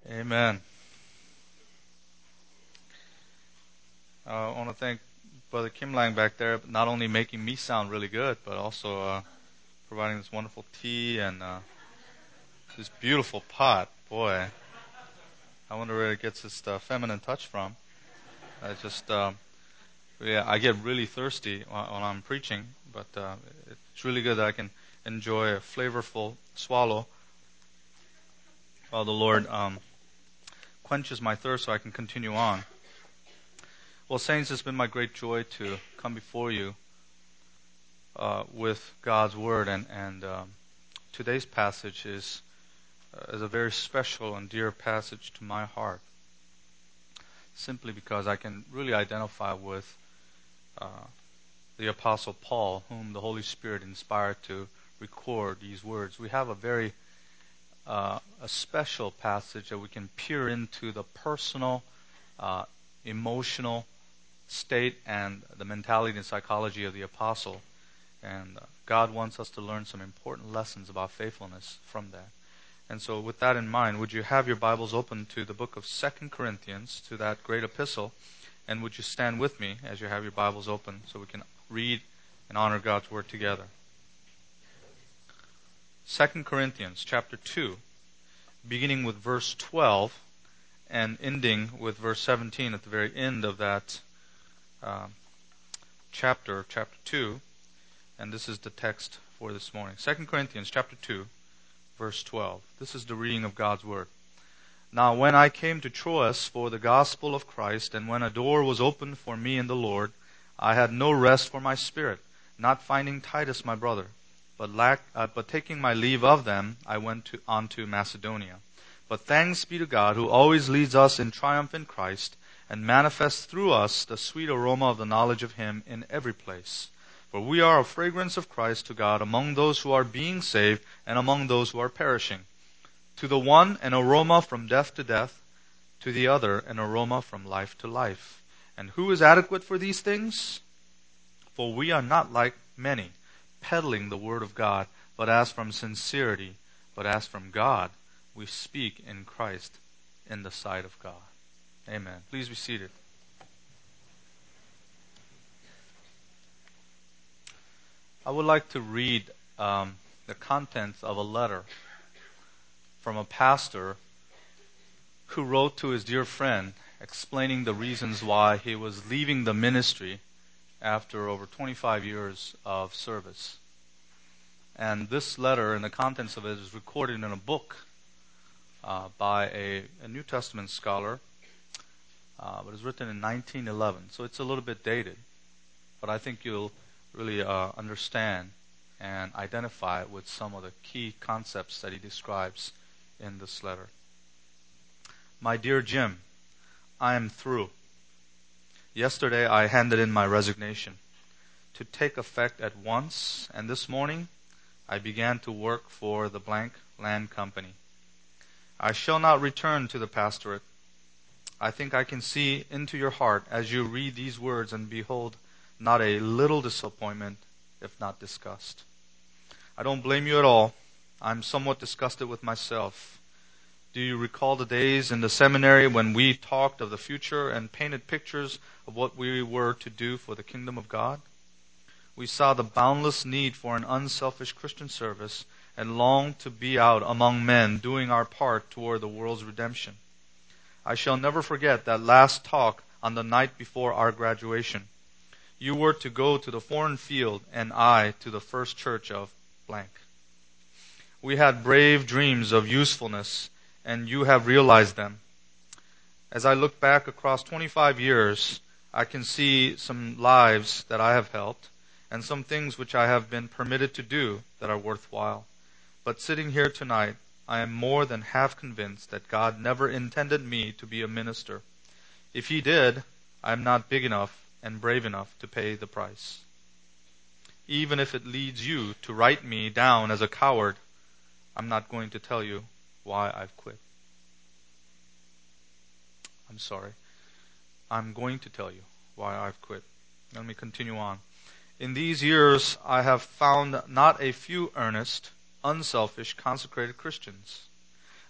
Amen. I want to thank Brother Kim Lang back there, not only making me sound really good, but also providing this wonderful tea and this beautiful pot. Boy, I wonder where it gets its feminine touch from. I get really thirsty when I'm preaching, but it's really good that I can enjoy a flavorful swallow while the Lord quenches my thirst so I can continue on. Well, saints, it's been my great joy to come before you with God's Word, and today's passage is a very special and dear passage to my heart, simply because I can really identify with the Apostle Paul, whom the Holy Spirit inspired to record these words. We have a very a special passage that we can peer into the personal, emotional state and the mentality and psychology of the apostle. And God wants us to learn some important lessons about faithfulness from that. And so with that in mind, would you have your Bibles open to the book of 2 Corinthians, to that great epistle, and would you stand with me as you have your Bibles open so we can read and honor God's Word together. 2 Corinthians chapter 2, beginning with verse 12 and ending with verse 17 at the very end of that chapter 2, and this is the text for this morning. 2 Corinthians chapter 2, verse 12. This is the reading of God's Word. Now when I came to Troas for the gospel of Christ, and when a door was opened for me in the Lord, I had no rest for my spirit, not finding Titus my brother. But taking my leave of them, I went on to Macedonia. But thanks be to God, who always leads us in triumph in Christ, and manifests through us the sweet aroma of the knowledge of Him in every place. For we are a fragrance of Christ to God among those who are being saved and among those who are perishing. To the one, an aroma from death to death, to the other, an aroma from life to life. And who is adequate for these things? For we are not like many, peddling the word of God, but as from sincerity, but as from God, we speak in Christ in the sight of God. Amen. Please be seated. I would like to read the contents of a letter from a pastor who wrote to his dear friend explaining the reasons why he was leaving the ministry after over 25 years of service. And this letter and the contents of it is recorded in a book by a New Testament scholar, but it was written in 1911. So it's a little bit dated, but I think you'll really understand and identify with some of the key concepts that he describes in this letter. My dear Jim, I am through. Yesterday I handed in my resignation to take effect at once, and this morning I began to work for the blank land company. I shall not return to the pastorate. I think I can see into your heart as you read these words and behold not a little disappointment, if not disgust. I don't blame you at all. I'm somewhat disgusted with myself. Do you recall the days in the seminary when we talked of the future and painted pictures of what we were to do for the kingdom of God? We saw the boundless need for an unselfish Christian service and longed to be out among men doing our part toward the world's redemption. I shall never forget that last talk on the night before our graduation. You were to go to the foreign field and I to the first church of blank. We had brave dreams of usefulness, and you have realized them. As I look back across 25 years, I can see some lives that I have helped and some things which I have been permitted to do that are worthwhile. But sitting here tonight, I am more than half convinced that God never intended me to be a minister. If He did, I am not big enough and brave enough to pay the price. Even if it leads you to write me down as a coward, I'm not going to tell you why I've quit. I'm sorry. I'm going to tell you why I've quit. Let me continue on. In these years, I have found not a few earnest, unselfish, consecrated Christians.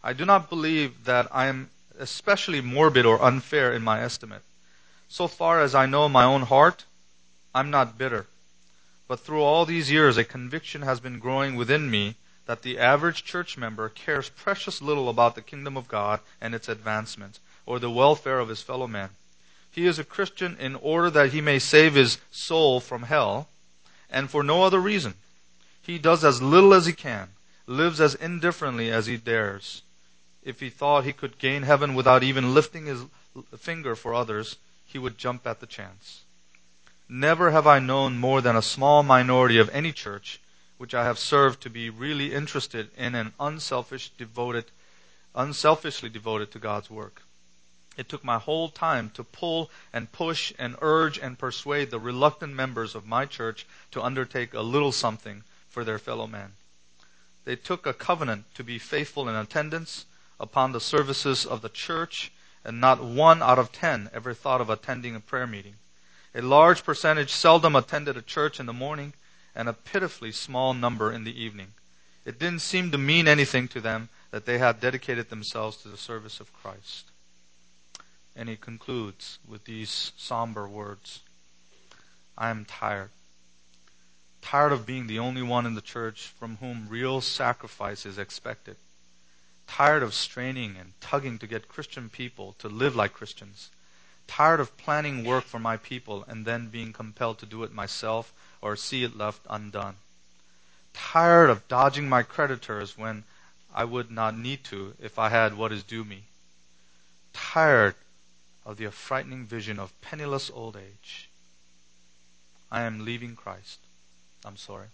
I do not believe that I am especially morbid or unfair in my estimate. So far as I know my own heart, I'm not bitter. But through all these years, a conviction has been growing within me that the average church member cares precious little about the kingdom of God and its advancement, or the welfare of his fellow men. He is a Christian in order that he may save his soul from hell, and for no other reason. He does as little as he can, lives as indifferently as he dares. If he thought he could gain heaven without even lifting his finger for others, he would jump at the chance. Never have I known more than a small minority of any church which I have served to be really interested in and unselfishly devoted to God's work. It took my whole time to pull and push and urge and persuade the reluctant members of my church to undertake a little something for their fellow men. They took a covenant to be faithful in attendance upon the services of the church, and not 1 out of 10 ever thought of attending a prayer meeting. A large percentage seldom attended a church in the morning, and a pitifully small number in the evening. It didn't seem to mean anything to them that they had dedicated themselves to the service of Christ. And he concludes with these somber words. I am tired. Tired of being the only one in the church from whom real sacrifice is expected. Tired of straining and tugging to get Christian people to live like Christians. Tired of planning work for my people and then being compelled to do it myself or see it left undone. Tired of dodging my creditors when I would not need to if I had what is due me. Tired of the frightening vision of penniless old age. I am leaving Christ. I'm sorry.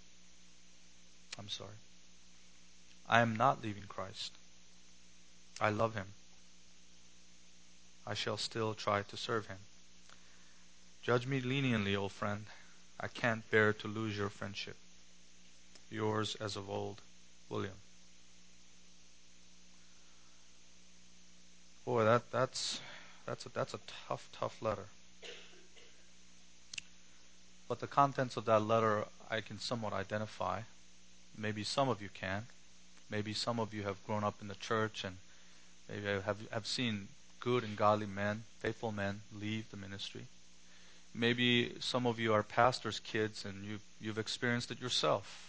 I am not leaving Christ. I love Him. I shall still try to serve Him. Judge me leniently, old friend. I can't bear to lose your friendship. Yours as of old, William. Boy, that's a tough letter. But the contents of that letter I can somewhat identify. Maybe some of you can. Maybe some of you have grown up in the church and maybe have seen good and godly men, faithful men, leave the ministry. Maybe some of you are pastors' kids and you've experienced it yourself.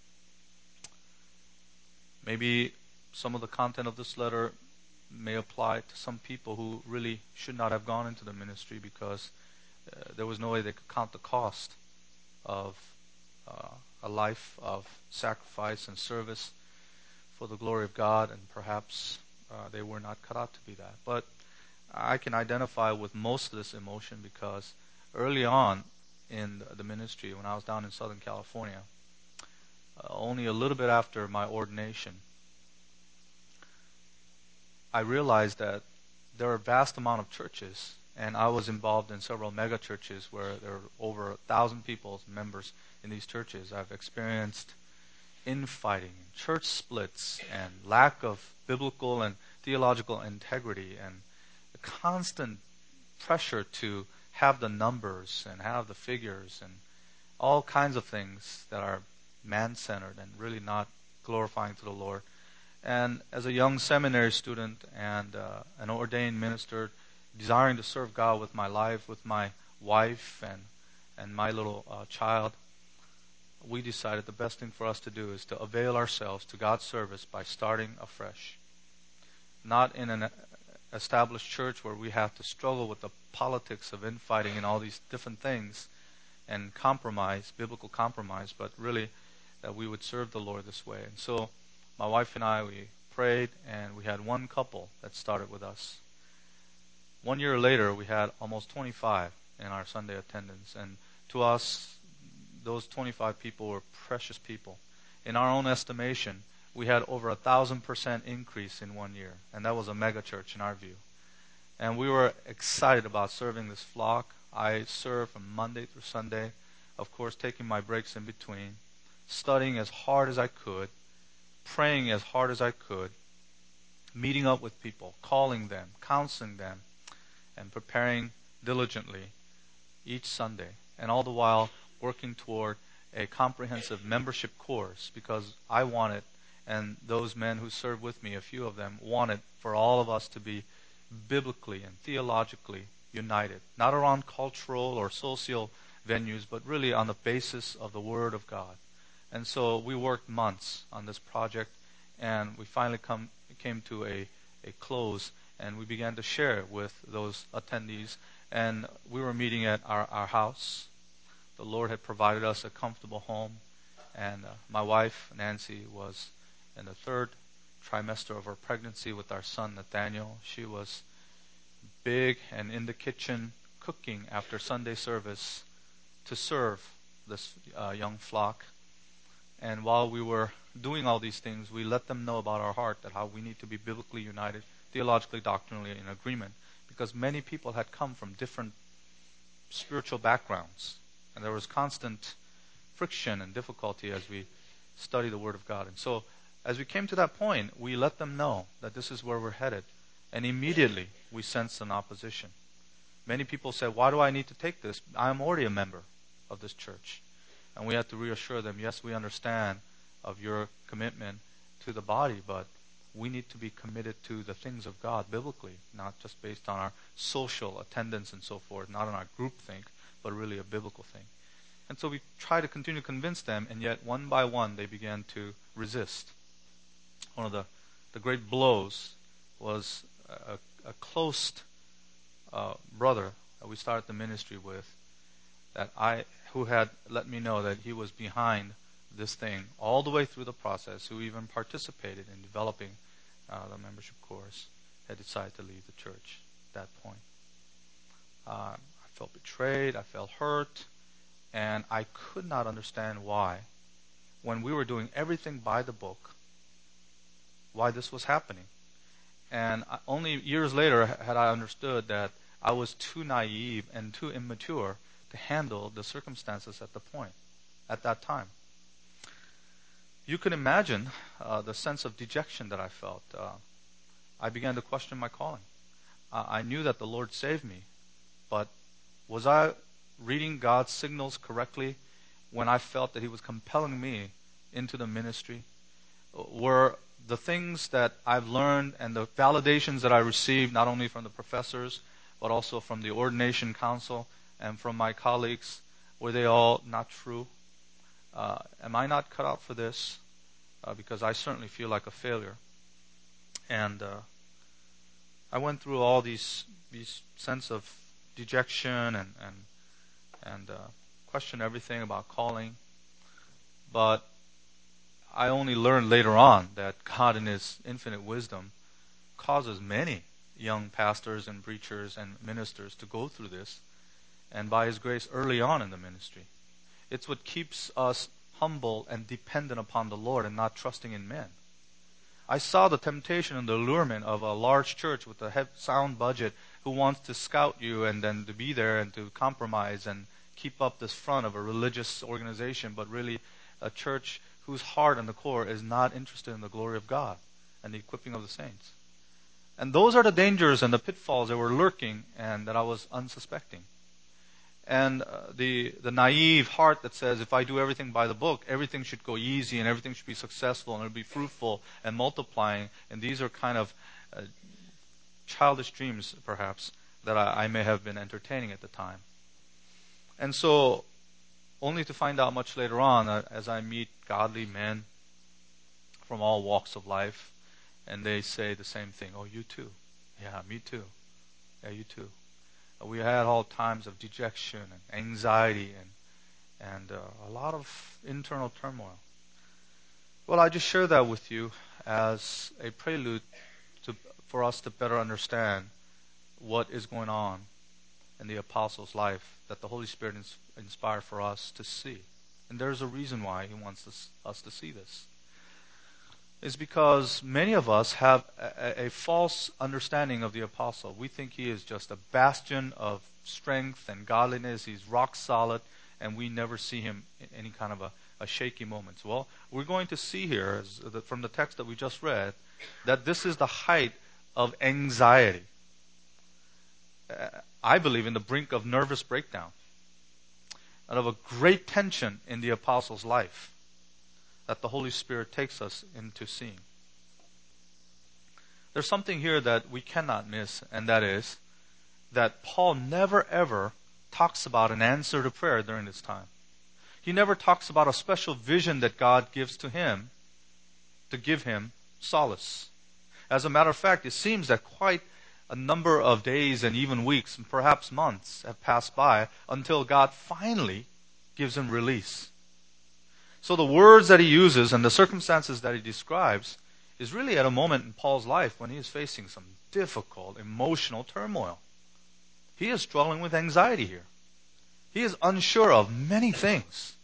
Maybe some of the content of this letter may apply to some people who really should not have gone into the ministry because there was no way they could count the cost of a life of sacrifice and service for the glory of God, and perhaps they were not cut out to be that. But I can identify with most of this emotion because early on in the ministry, when I was down in Southern California, only a little bit after my ordination, I realized that there are a vast amount of churches, and I was involved in several mega churches where there are over 1,000 people, members in these churches. I've experienced infighting, church splits, and lack of biblical and theological integrity, and the constant pressure to have the numbers and have the figures and all kinds of things that are man-centered and really not glorifying to the Lord. And as a young seminary student and an ordained minister, desiring to serve God with my life, with my wife and my little child, we decided the best thing for us to do is to avail ourselves to God's service by starting afresh. Not in an established church where we have to struggle with the politics of infighting and all these different things and compromise, biblical compromise, but really that we would serve the Lord this way. And so my wife and I, we prayed, and we had one couple that started with us. 1 year later, we had almost 25 in our Sunday attendance. And to us, those 25 people were precious people. In our own estimation, we had over 1,000% increase in 1 year. And that was a mega church in our view. And we were excited about serving this flock. I served from Monday through Sunday, of course, taking my breaks in between, studying as hard as I could, praying as hard as I could, meeting up with people, calling them, counseling them, and preparing diligently each Sunday. And all the while working toward a comprehensive membership course because I wanted And those men who served with me, a few of them, wanted for all of us to be biblically and theologically united, not around cultural or social venues, but really on the basis of the Word of God. And so we worked months on this project, and we finally came to a close, and we began to share with those attendees. And we were meeting at our house. The Lord had provided us a comfortable home, and my wife, Nancy, was in the third trimester of her pregnancy with our son, Nathaniel. She was big and in the kitchen cooking after Sunday service to serve this young flock. And while we were doing all these things, we let them know about our heart, that how we need to be biblically united, theologically, doctrinally in agreement, because many people had come from different spiritual backgrounds, and there was constant friction and difficulty as we study the Word of God. And so as we came to that point, we let them know that this is where we're headed. And immediately we sensed an opposition. Many people said, why do I need to take this? I'm already a member of this church. And we had to reassure them, yes, we understand of your commitment to the body, but we need to be committed to the things of God biblically, not just based on our social attendance and so forth, not on our group think, but really a biblical thing. And so we try to continue to convince them, and yet one by one they began to resist. One of the great blows was a close brother that we started the ministry with, who had let me know that he was behind this thing all the way through the process, who even participated in developing the membership course, had decided to leave the church at that point. I felt betrayed, I felt hurt, and I could not understand why, when we were doing everything by the book, why this was happening. And only years later had I understood that I was too naive and too immature to handle the circumstances at that time. You can imagine the sense of dejection that I felt. I began to question my calling. I knew that the Lord saved me, but was I reading God's signals correctly when I felt that He was compelling me into the ministry? Were the things that I've learned and the validations that I received, not only from the professors, but also from the ordination council and from my colleagues, were they all not true? Am I not cut out for this? Because I certainly feel like a failure. And I went through all these sense of dejection and questioned everything about calling. But I only learned later on that God in His infinite wisdom causes many young pastors and preachers and ministers to go through this, and by His grace early on in the ministry. It's what keeps us humble and dependent upon the Lord and not trusting in men. I saw the temptation and the allurement of a large church with a sound budget who wants to scout you and then to be there and to compromise and keep up this front of a religious organization, but really a church whose heart and the core is not interested in the glory of God and the equipping of the saints. And those are the dangers and the pitfalls that were lurking and that I was unsuspecting. And the naive heart that says, if I do everything by the book, everything should go easy and everything should be successful and it'll be fruitful and multiplying. And these are kind of childish dreams, perhaps, that I may have been entertaining at the time. And so, only to find out much later on, as I meet godly men from all walks of life, and they say the same thing. Oh, you too. Yeah, me too. Yeah, you too. We had all times of dejection and anxiety and a lot of internal turmoil. Well, I just share that with you as a prelude for us to better understand what is going on in the apostle's life that the Holy Spirit inspired for us to see. And there's a reason why He wants us to see this. Is because many of us have a false understanding of the apostle. We think he is just a bastion of strength and godliness. He's rock solid, and we never see him in any kind of a shaky moments. Well, we're going to see here, from the text that we just read, that this is the height of anxiety. I believe in the brink of nervous breakdown and of a great tension in the apostle's life. that the Holy Spirit takes us into seeing. There's something here that we cannot miss, and that is that Paul never ever talks about an answer to prayer during this time. He never talks about a special vision that God gives to him to give him solace. As a matter of fact, it seems that quite a number of days and even weeks and perhaps months have passed by until God finally gives him release. So the words that he uses and the circumstances that he describes is really at a moment in Paul's life when he is facing some difficult emotional turmoil. He is struggling with anxiety here. He is unsure of many things.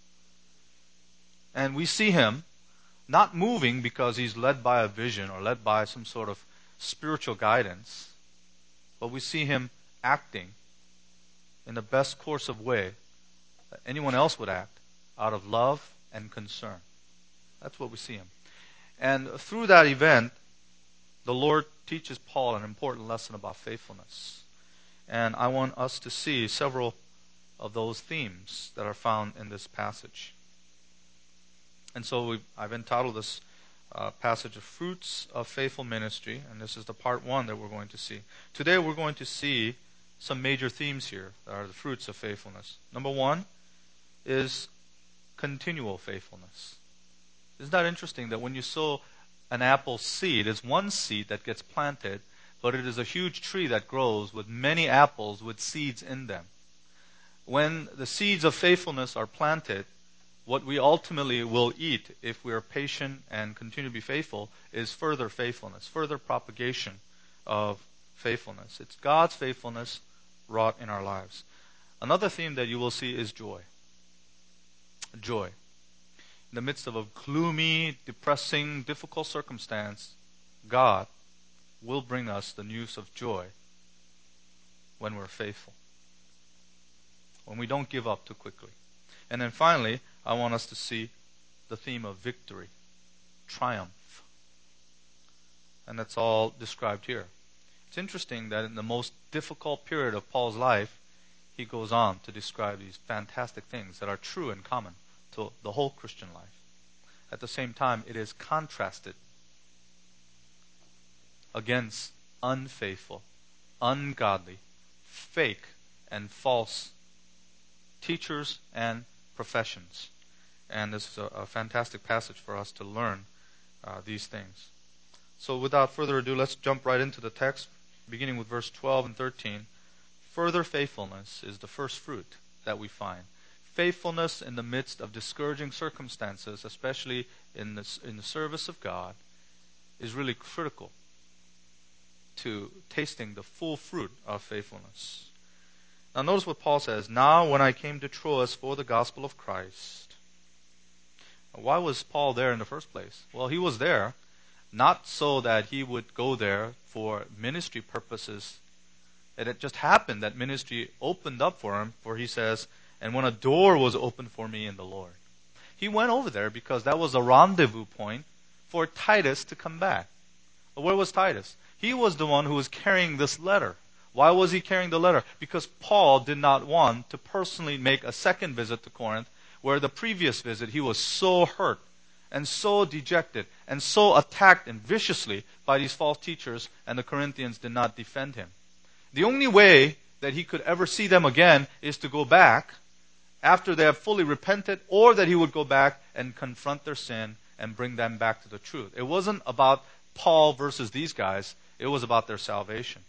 And we see him not moving because he's led by a vision or led by some sort of spiritual guidance, but we see him acting in the best course of way that anyone else would act, out of love and concern. That's what we see him. And through that event, the Lord teaches Paul an important lesson about faithfulness. And I want us to see several of those themes that are found in this passage. And so I've entitled this passage of Fruits of Faithful Ministry, and this is the part 1 that we're going to see. Today we're going to see some major themes here that are the fruits of faithfulness. Number 1 is continual faithfulness. Isn't that interesting that when you sow an apple seed, it's one seed that gets planted, but it is a huge tree that grows with many apples with seeds in them. When the seeds of faithfulness are planted, what we ultimately will eat if we are patient and continue to be faithful is further faithfulness, further propagation of faithfulness. It's God's faithfulness wrought in our lives. Another theme that you will see is joy. Joy. In the midst of a gloomy, depressing, difficult circumstance, God will bring us the news of joy when we're faithful, when we don't give up too quickly. And then finally, I want us to see the theme of victory, triumph. And that's all described here. It's interesting that in the most difficult period of Paul's life, he goes on to describe these fantastic things that are true and common to the whole Christian life. At the same time, it is contrasted against unfaithful, ungodly, fake, and false teachers and professions. And this is a fantastic passage for us to learn these things. So without further ado, let's jump right into the text, beginning with verse 12 and 13. Further faithfulness is the first fruit that we find. Faithfulness in the midst of discouraging circumstances, especially in the service of God, is really critical to tasting the full fruit of faithfulness. Now notice what Paul says. Now when I came to Troas for the gospel of Christ. Why was Paul there in the first place? Well, he was there not so that he would go there for ministry purposes. And it just happened that ministry opened up for him, for he says, and when a door was opened for me in the Lord. He went over there because that was a rendezvous point for Titus to come back. Where was Titus? He was the one who was carrying this letter. Why was he carrying the letter? Because Paul did not want to personally make a second visit to Corinth, where the previous visit he was so hurt and so dejected and so attacked and viciously by these false teachers, and the Corinthians did not defend him. The only way that he could ever see them again is to go back after they have fully repented, or that he would go back and confront their sin and bring them back to the truth. It wasn't about Paul versus these guys. It was about their salvation.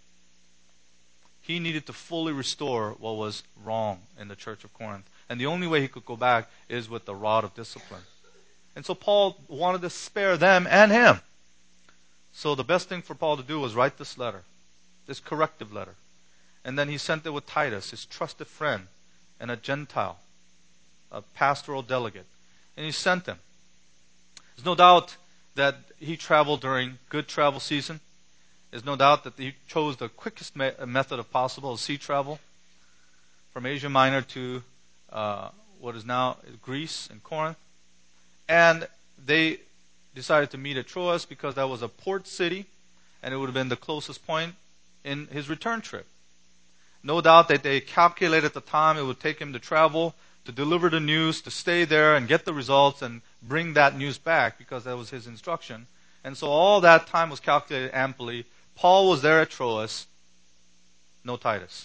He needed to fully restore what was wrong in the church of Corinth. And the only way he could go back is with the rod of discipline. And so Paul wanted to spare them and him. So the best thing for Paul to do was write this letter, this corrective letter. And then he sent it with Titus, his trusted friend, and a Gentile, a pastoral delegate. And he sent them. There's no doubt that he traveled during good travel season. There's no doubt that he chose the quickest method of possible, sea travel, from Asia Minor to what is now Greece and Corinth. And they decided to meet at Troas because that was a port city, and it would have been the closest point in his return trip. No doubt that they calculated the time it would take him to travel, to deliver the news, to stay there and get the results and bring that news back because that was his instruction. And so all that time was calculated amply. Paul was there at Troas. No Titus.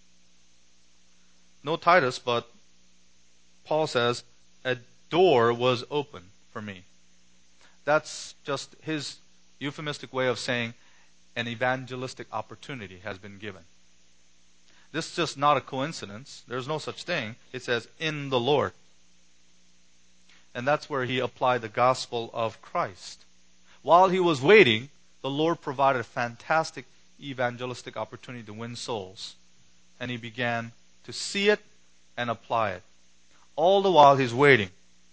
No Titus, but Paul says, a door was open for me. That's just his euphemistic way of saying an evangelistic opportunity has been given. This is just not a coincidence. There's no such thing. It says, in the Lord. And that's where he applied the gospel of Christ. While he was waiting, the Lord provided a fantastic evangelistic opportunity to win souls. And he began to see it and apply it. All the while he's waiting.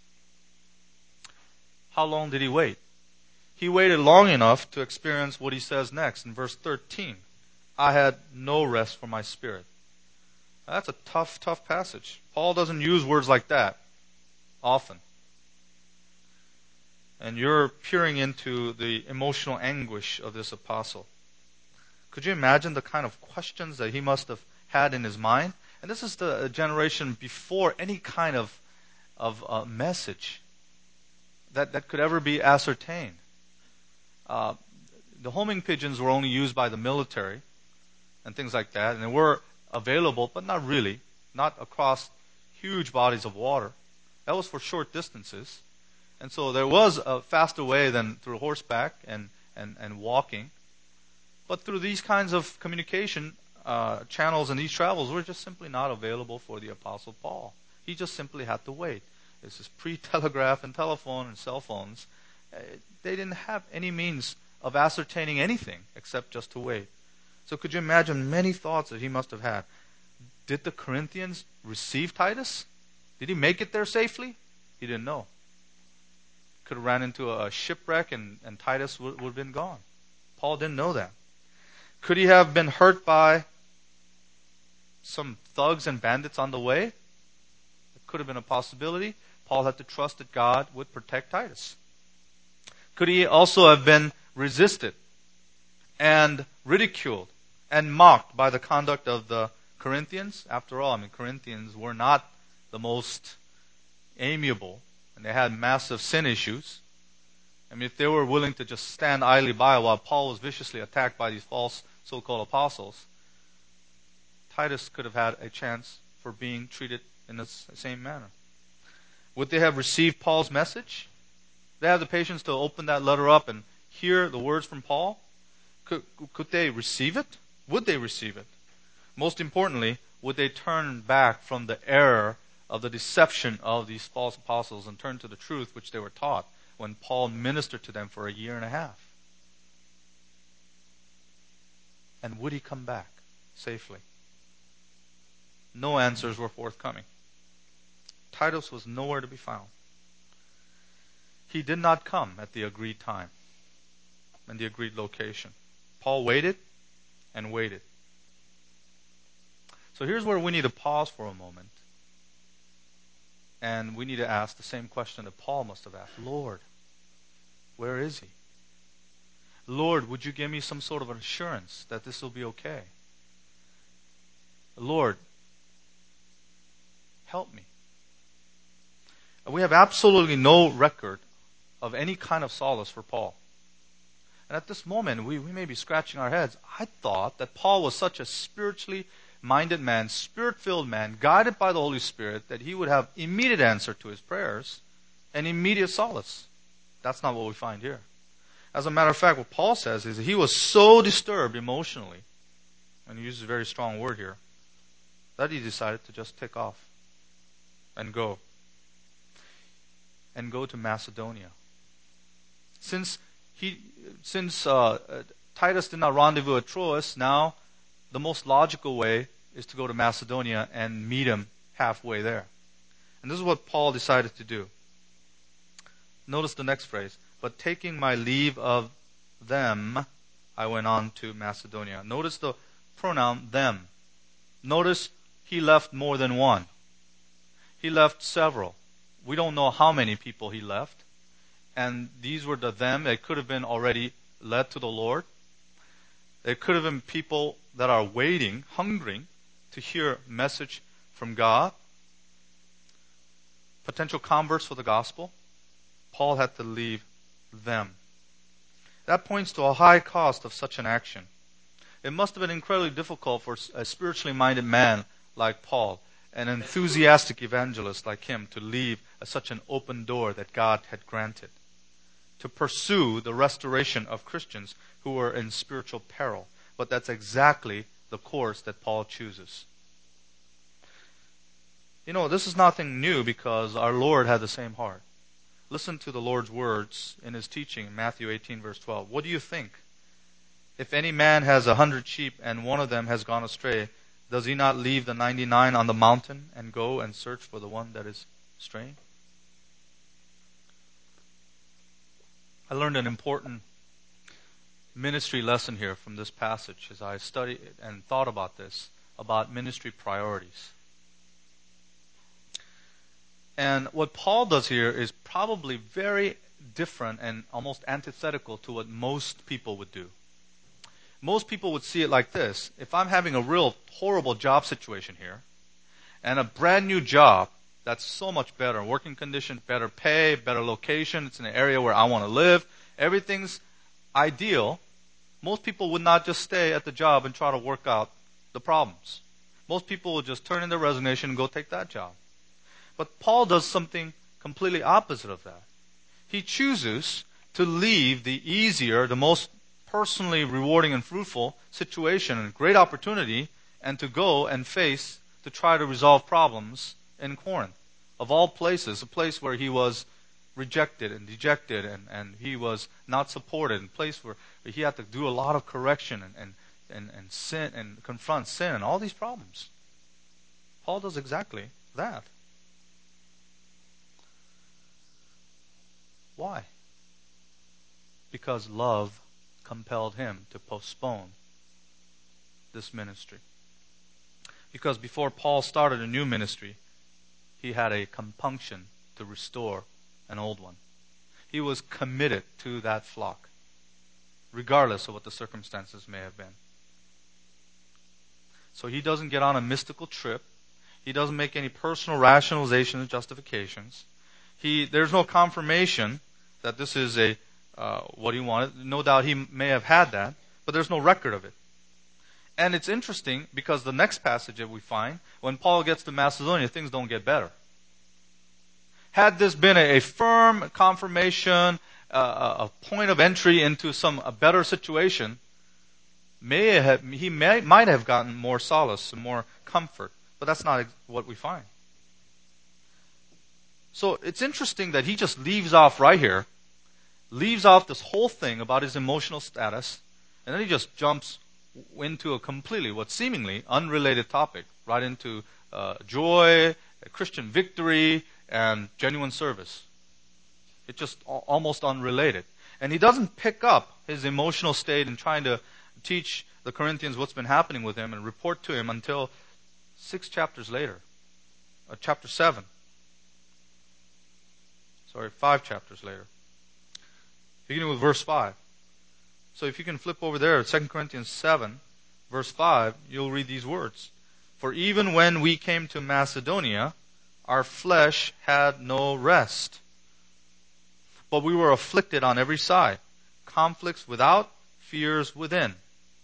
How long did he wait? He waited long enough to experience what he says next in verse 13. I had no rest for my spirit. That's a tough passage. Paul doesn't use words like that often. And you're peering into the emotional anguish of this apostle. Could you imagine the kind of questions that he must have had in his mind? And this is the generation before any kind of message that could ever be ascertained. The homing pigeons were only used by the military and things like that, and they were available, but not really, not across huge bodies of water. That was for short distances. And so there was a faster way than through horseback and walking. But through these kinds of communication channels and these travels were just simply not available for the Apostle Paul. He just simply had to wait. This is pre-telegraph and telephone and cell phones. They didn't have any means of ascertaining anything except just to wait. So could you imagine many thoughts that he must have had? Did the Corinthians receive Titus? Did he make it there safely? He didn't know. Could have ran into a shipwreck and Titus would have been gone. Paul didn't know that. Could he have been hurt by some thugs and bandits on the way? It could have been a possibility. Paul had to trust that God would protect Titus. Could he also have been resisted and ridiculed and mocked by the conduct of the Corinthians? After all, Corinthians were not the most amiable, and they had massive sin issues. If they were willing to just stand idly by while Paul was viciously attacked by these false so-called apostles, Titus could have had a chance for being treated in the same manner. Would they have received Paul's message? They have the patience to open that letter up and hear the words from Paul? Could they receive it? Would they receive it? Most importantly, would they turn back from the error of the deception of these false apostles and turn to the truth which they were taught when Paul ministered to them for a year and a half? And would he come back safely? No answers were forthcoming. Titus was nowhere to be found. He did not come at the agreed time and the agreed location. Paul waited and waited. So here's where we need to pause for a moment. And we need to ask the same question that Paul must have asked. Lord, where is he? Lord, would you give me some sort of assurance that this will be okay? Lord, help me. We have absolutely no record of any kind of solace for Paul. And at this moment, we may be scratching our heads. I thought that Paul was such a spiritually minded man, spirit-filled man, guided by the Holy Spirit, that he would have immediate answer to his prayers and immediate solace. That's not what we find here. As a matter of fact, what Paul says is that he was so disturbed emotionally, and he uses a very strong word here, that he decided to just take off and go. And go to Macedonia. Since Titus did not rendezvous at Troas, now the most logical way is to go to Macedonia and meet him halfway there. And this is what Paul decided to do. Notice the next phrase. But taking my leave of them, I went on to Macedonia. Notice the pronoun them. Notice he left more than one. He left several. We don't know how many people he left. And these were the them. They could have been already led to the Lord. They could have been people that are waiting, hungering to hear a message from God. Potential converts for the gospel. Paul had to leave them. That points to a high cost of such an action. It must have been incredibly difficult for a spiritually minded man like Paul, an enthusiastic evangelist like him, to leave such an open door that God had granted, to pursue the restoration of Christians who were in spiritual peril. But that's exactly the course that Paul chooses. You know, this is nothing new because our Lord had the same heart. Listen to the Lord's words in His teaching in Matthew 18, verse 12. What do you think? If any man has 100 sheep and one of them has gone astray, does he not leave the 99 on the mountain and go and search for the one that is straying? I learned an important ministry lesson here from this passage as I studied and thought about this, about ministry priorities. And what Paul does here is probably very different and almost antithetical to what most people would do. Most people would see it like this. If I'm having a real horrible job situation here, and a brand new job that's so much better, working conditions, better pay, better location, it's in an area where I want to live, everything's ideal, most people would not just stay at the job and try to work out the problems. Most people would just turn in their resignation and go take that job. But Paul does something completely opposite of that. He chooses to leave the easier, the most personally rewarding and fruitful situation and great opportunity, and to go and face, to try to resolve problems in Corinth. Of all places, a place where he was rejected and dejected and he was not supported, a place where he had to do a lot of correction and sin and confront sin and all these problems. Paul does exactly that. Why? Because love compelled him to postpone this ministry. Because before Paul started a new ministry, he had a compunction to restore an old one. He was committed to that flock, regardless of what the circumstances may have been. So he doesn't get on a mystical trip. He doesn't make any personal rationalizations and justifications. There's no confirmation that this is what he wanted. No doubt he may have had that, but there's no record of it. And it's interesting because the next passage that we find, when Paul gets to Macedonia, things don't get better. Had this been a firm confirmation, a point of entry into a better situation, he might have gotten more solace and more comfort. But that's not what we find. So it's interesting that he just leaves off right here, leaves off this whole thing about his emotional status, and then he just jumps into a completely, what seemingly unrelated topic, right into joy, Christian victory, and genuine service. It's just almost unrelated. And he doesn't pick up his emotional state in trying to teach the Corinthians what's been happening with him and report to him until 6 chapters later. Chapter 7. 5 chapters later. Beginning with verse 5. So if you can flip over there, 2 Corinthians 7, verse 5, you'll read these words. For even when we came to Macedonia, our flesh had no rest. But we were afflicted on every side, conflicts without, fears within.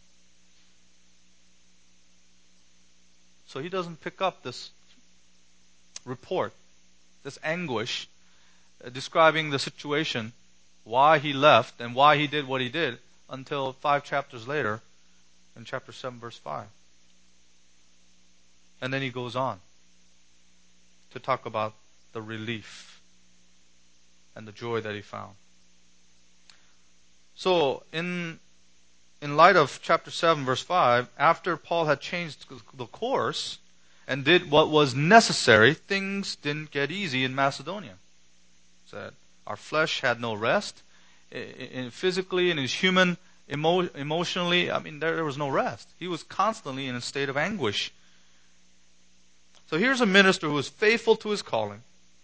So he doesn't pick up this report, this anguish, describing the situation, why he left and why he did what he did, until 5 chapters later, in chapter 7, verse 5. And then he goes on to talk about the relief and the joy that he found. So, in light of chapter 7, verse 5, after Paul had changed the course and did what was necessary, things didn't get easy in Macedonia. Said our flesh had no rest. Physically and his human, emotionally, there was no rest. He was constantly in a state of anguish. So here's a minister who was faithful to his calling,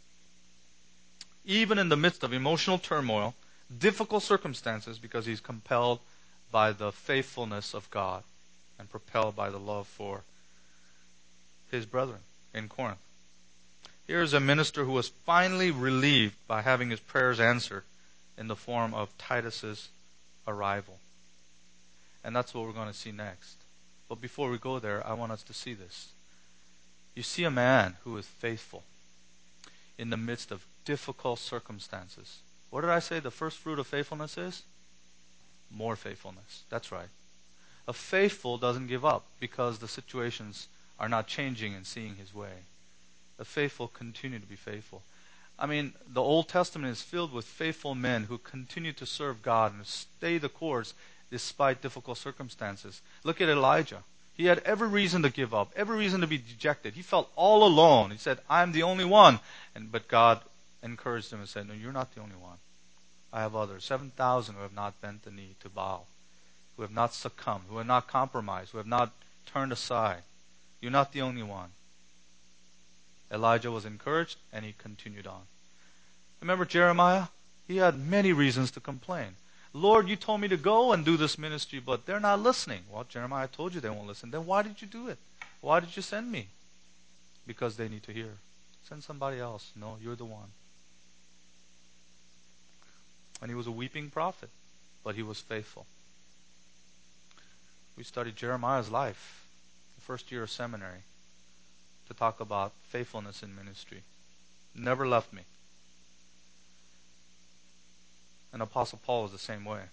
even in the midst of emotional turmoil, difficult circumstances, because he's compelled by the faithfulness of God and propelled by the love for his brethren in Corinth. Here's a minister who was finally relieved by having his prayers answered in the form of Titus's arrival. And that's what we're going to see next. But before we go there, I want us to see this. You see a man who is faithful in the midst of difficult circumstances. What did I say the first fruit of faithfulness is? More faithfulness. That's right. A faithful doesn't give up because the situations are not changing and seeing his way. The faithful continue to be faithful. I mean, the Old Testament is filled with faithful men who continue to serve God and stay the course despite difficult circumstances. Look at Elijah. He had every reason to give up, every reason to be dejected. He felt all alone. He said, I'm the only one. But God encouraged him and said, no, you're not the only one. I have others, 7,000 who have not bent the knee to Baal, who have not succumbed, who have not compromised, who have not turned aside. You're not the only one. Elijah was encouraged and he continued on. Remember Jeremiah? He had many reasons to complain. Lord, you told me to go and do this ministry, but they're not listening. Well, Jeremiah told you they won't listen. Then why did you do it? Why did you send me? Because they need to hear. Send somebody else. No, you're the one. And he was a weeping prophet, but he was faithful. We studied Jeremiah's life, the first year of seminary, to talk about faithfulness in ministry. Never left me. And Apostle Paul was the same way.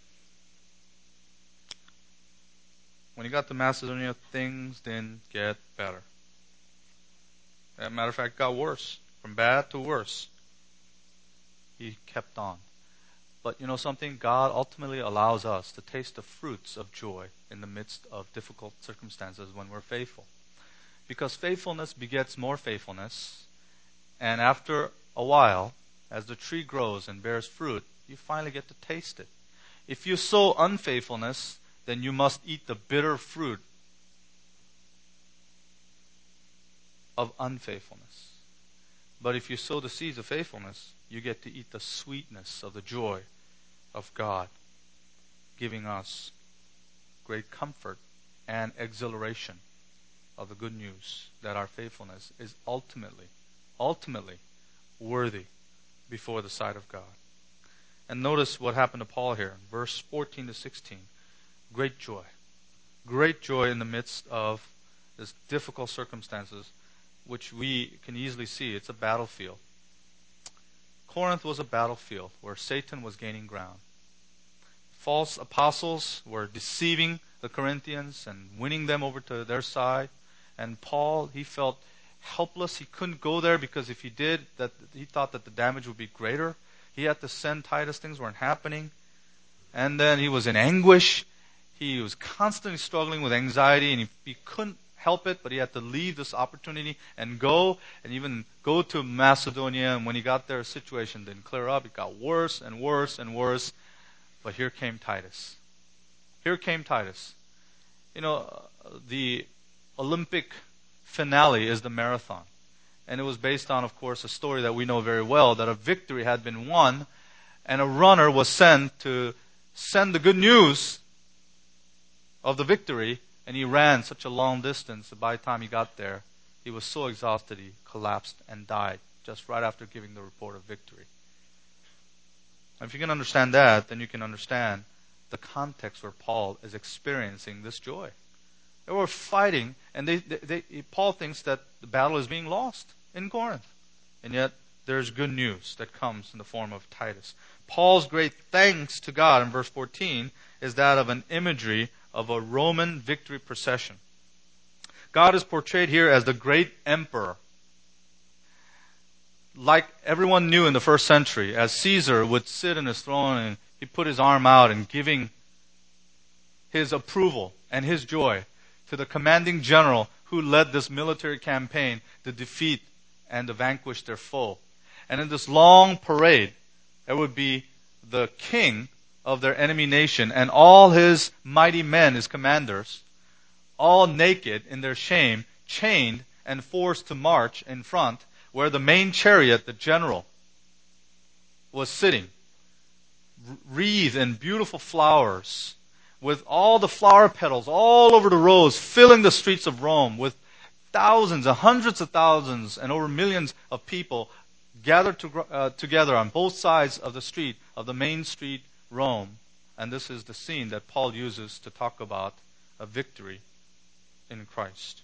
When he got to Macedonia, things didn't get better. As a matter of fact, it got worse. From bad to worse. He kept on. But you know something? God ultimately allows us to taste the fruits of joy in the midst of difficult circumstances when we're faithful. Because faithfulness begets more faithfulness. And after a while, as the tree grows and bears fruit, you finally get to taste it. If you sow unfaithfulness, then you must eat the bitter fruit of unfaithfulness. But if you sow the seeds of faithfulness, you get to eat the sweetness of the joy of God, giving us great comfort and exhilaration of the good news that our faithfulness is ultimately worthy before the sight of God. And notice what happened to Paul here, verse 14 to 16. Great joy. Great joy in the midst of this difficult circumstances, which we can easily see. It's a battlefield. Corinth was a battlefield where Satan was gaining ground. False apostles were deceiving the Corinthians and winning them over to their side. And Paul, he felt helpless. He couldn't go there because if he did, that he thought that the damage would be greater. He had to send Titus. Things weren't happening. And then he was in anguish. He was constantly struggling with anxiety, and he couldn't help it, but he had to leave this opportunity and go, and even go to Macedonia. And when he got there, the situation didn't clear up. It got worse and worse and worse. But here came Titus. Here came Titus. You know, the Olympic finale is the marathon. And it was based on, of course, a story that we know very well, that a victory had been won, and a runner was sent to send the good news of the victory, and he ran such a long distance that by the time he got there, he was so exhausted he collapsed and died just right after giving the report of victory. And if you can understand that, then you can understand the context where Paul is experiencing this joy. They were fighting, and Paul thinks that the battle is being lost in Corinth. And yet, there's good news that comes in the form of Titus. Paul's great thanks to God in verse 14 is that of an imagery of a Roman victory procession. God is portrayed here as the great emperor. Like everyone knew in the first century, as Caesar would sit in his throne and he put his arm out and giving his approval and his joy to the commanding general who led this military campaign to defeat and to vanquish their foe. And in this long parade, there would be the king of their enemy nation and all his mighty men, his commanders, all naked in their shame, chained and forced to march in front, where the main chariot, the general, was sitting, wreathed in beautiful flowers, with all the flower petals all over the roads, filling the streets of Rome with thousands and hundreds of thousands and over millions of people gathered together on both sides of the street, of the main street, Rome. And this is the scene that Paul uses to talk about a victory in Christ.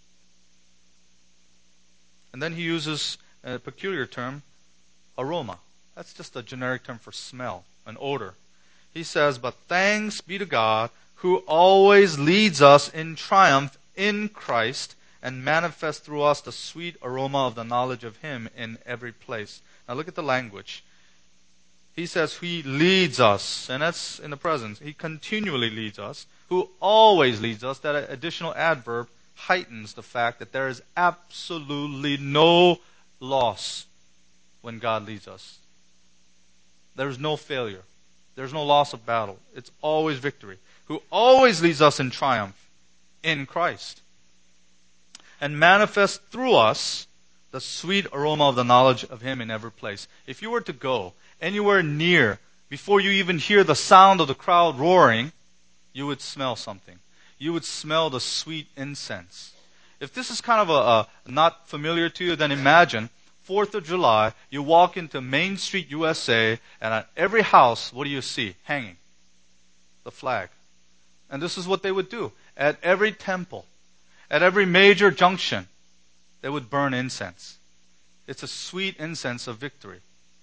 And then he uses a peculiar term, aroma. That's just a generic term for smell, an odor. He says, but thanks be to God who always leads us in triumph in Christ and manifests through us the sweet aroma of the knowledge of Him in every place. Now look at the language. He says He leads us, and that's in the present. He continually leads us, who always leads us. That additional adverb heightens the fact that there is absolutely no loss when God leads us. There's no failure. There's no loss of battle. It's always victory. Who always leads us in triumph in Christ and manifests through us the sweet aroma of the knowledge of Him in every place. If you were to go anywhere near, before you even hear the sound of the crowd roaring, you would smell something. You would smell the sweet incense. If this is kind of not familiar to you, then imagine 4th of July, you walk into Main Street, USA, and at every house, what do you see hanging? The flag. And this is what they would do. At every temple, at every major junction, they would burn incense. It's a sweet incense of victory.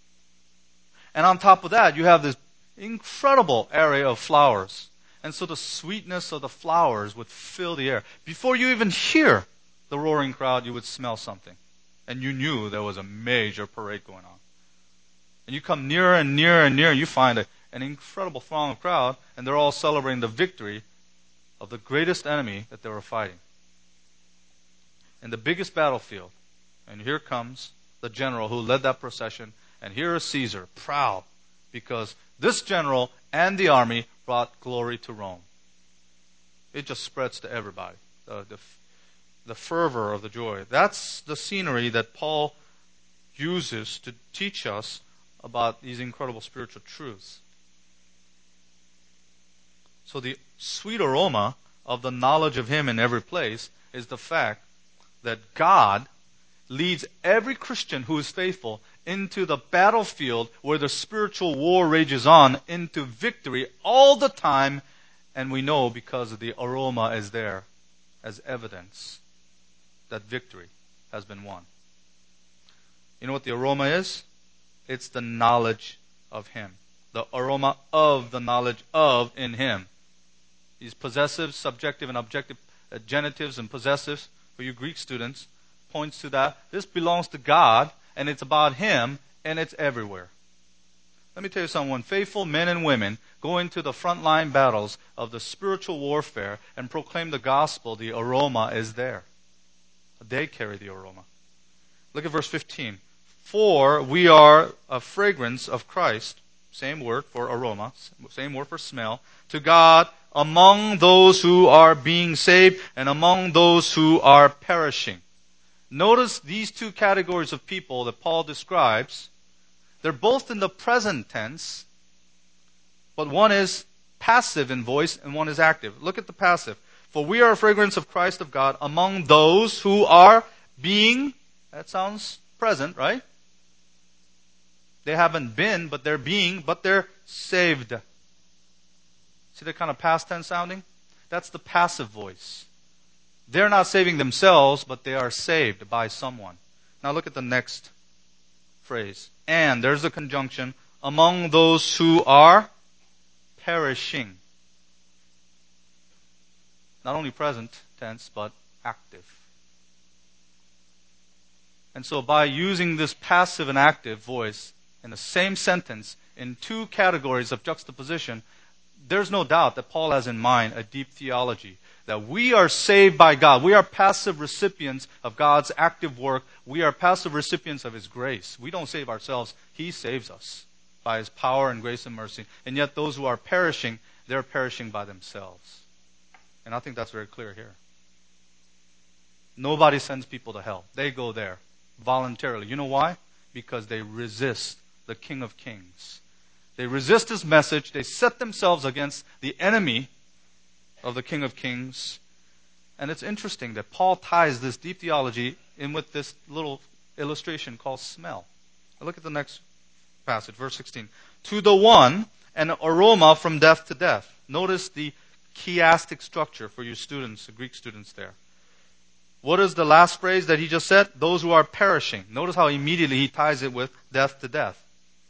And on top of that, you have this incredible area of flowers. And so the sweetness of the flowers would fill the air. Before you even hear the roaring crowd, you would smell something. And you knew there was a major parade going on. And you come nearer and nearer and nearer, and you find an incredible throng of crowd, and they're all celebrating the victory of the greatest enemy that they were fighting. In the biggest battlefield. And here comes the general who led that procession, and here is Caesar, proud, because this general and the army brought glory to Rome. It just spreads to everybody. The fervor of the joy. That's the scenery that Paul uses to teach us about these incredible spiritual truths. So the sweet aroma of the knowledge of Him in every place is the fact that God leads every Christian who is faithful into the battlefield where the spiritual war rages on, into victory all the time, and we know because the aroma is there as evidence that victory has been won. You know what the aroma is? It's the knowledge of Him. The aroma of the knowledge of in Him. These possessive, subjective, and objective genitives and possessives, for you Greek students, points to that. This belongs to God, and it's about Him, and it's everywhere. Let me tell you something. When faithful men and women go into the frontline battles of the spiritual warfare and proclaim the gospel, the aroma is there. They carry the aroma. Look at verse 15. For we are a fragrance of Christ, same word for aroma, same word for smell, to God among those who are being saved and among those who are perishing. Notice these two categories of people that Paul describes. They're both in the present tense, but one is passive in voice and one is active. Look at the passive. For we are a fragrance of Christ of God among those who are being, that sounds present, right? They haven't been, but they're being, but they're saved. See that kind of past tense sounding? That's the passive voice. They're not saving themselves, but they are saved by someone. Now look at the next phrase. And there's a conjunction, among those who are perishing. Not only present tense, but active. And so by using this passive and active voice in the same sentence in two categories of juxtaposition, there's no doubt that Paul has in mind a deep theology. That we are saved by God. We are passive recipients of God's active work. We are passive recipients of His grace. We don't save ourselves. He saves us by His power and grace and mercy. And yet those who are perishing, they're perishing by themselves. And I think that's very clear here. Nobody sends people to hell. They go there voluntarily. You know why? Because they resist the King of Kings. They resist His message. They set themselves against the enemy of the King of Kings. And it's interesting that Paul ties this deep theology in with this little illustration called smell. Look at the next passage, verse 16. To the one, an aroma from death to death. Notice the chiastic structure for your students, the Greek students there. What is the last phrase that he just said? Those who are perishing. Notice how immediately he ties it with death to death.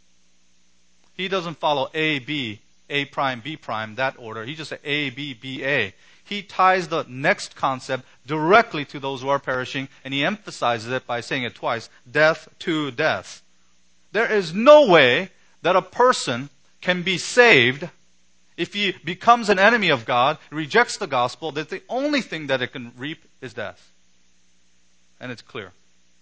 He doesn't follow A, B, A prime, B prime, that order. He just said A, B, B, A. He ties the next concept directly to those who are perishing, and he emphasizes it by saying it twice, death to death. There is no way that a person can be saved if he becomes an enemy of God, rejects the gospel, that the only thing that it can reap is death. And it's clear.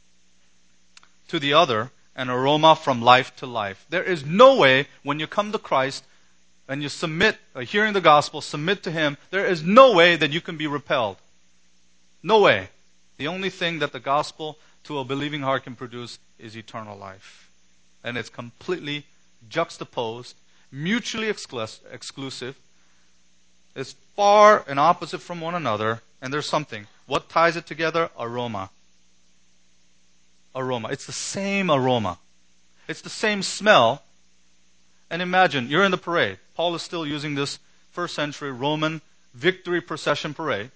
To the other, an aroma from life to life. There is no way when you come to Christ and you submit, hearing the gospel, submit to Him, there is no way that you can be repelled. No way. The only thing that the gospel to a believing heart can produce is eternal life. And it's completely juxtaposed, mutually exclusive. It's far and opposite from one another, and there's something. What ties it together? Aroma. Aroma. It's the same aroma. It's the same smell. And imagine, you're in the parade. Paul is still using this first century Roman victory procession parade.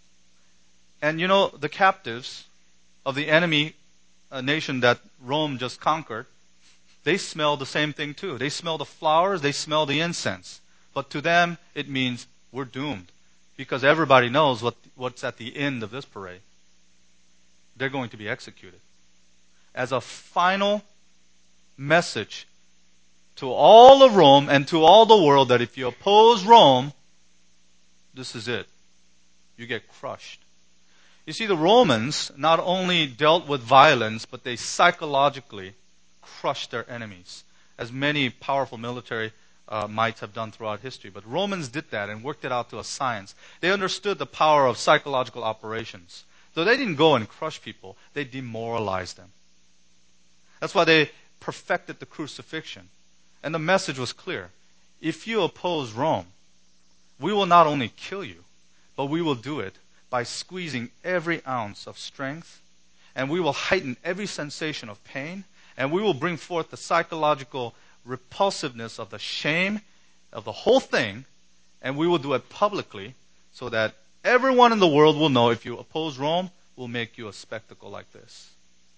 And you know, the captives of the enemy nation that Rome just conquered, they smell the same thing too. They smell the flowers, they smell the incense. But to them, it means we're doomed. Because everybody knows what's at the end of this parade. They're going to be executed. As a final message to all of Rome and to all the world that if you oppose Rome, this is it. You get crushed. You see, the Romans not only dealt with violence, but they psychologically crushed their enemies, as many powerful military mights have done throughout history. But Romans did that and worked it out to a science. They understood the power of psychological operations. So they didn't go and crush people, they demoralized them. That's why they perfected the crucifixion. And the message was clear. If you oppose Rome, we will not only kill you, but we will do it by squeezing every ounce of strength, and we will heighten every sensation of pain, and we will bring forth the psychological repulsiveness of the shame of the whole thing, and we will do it publicly so that everyone in the world will know if you oppose Rome, we'll make you a spectacle like this.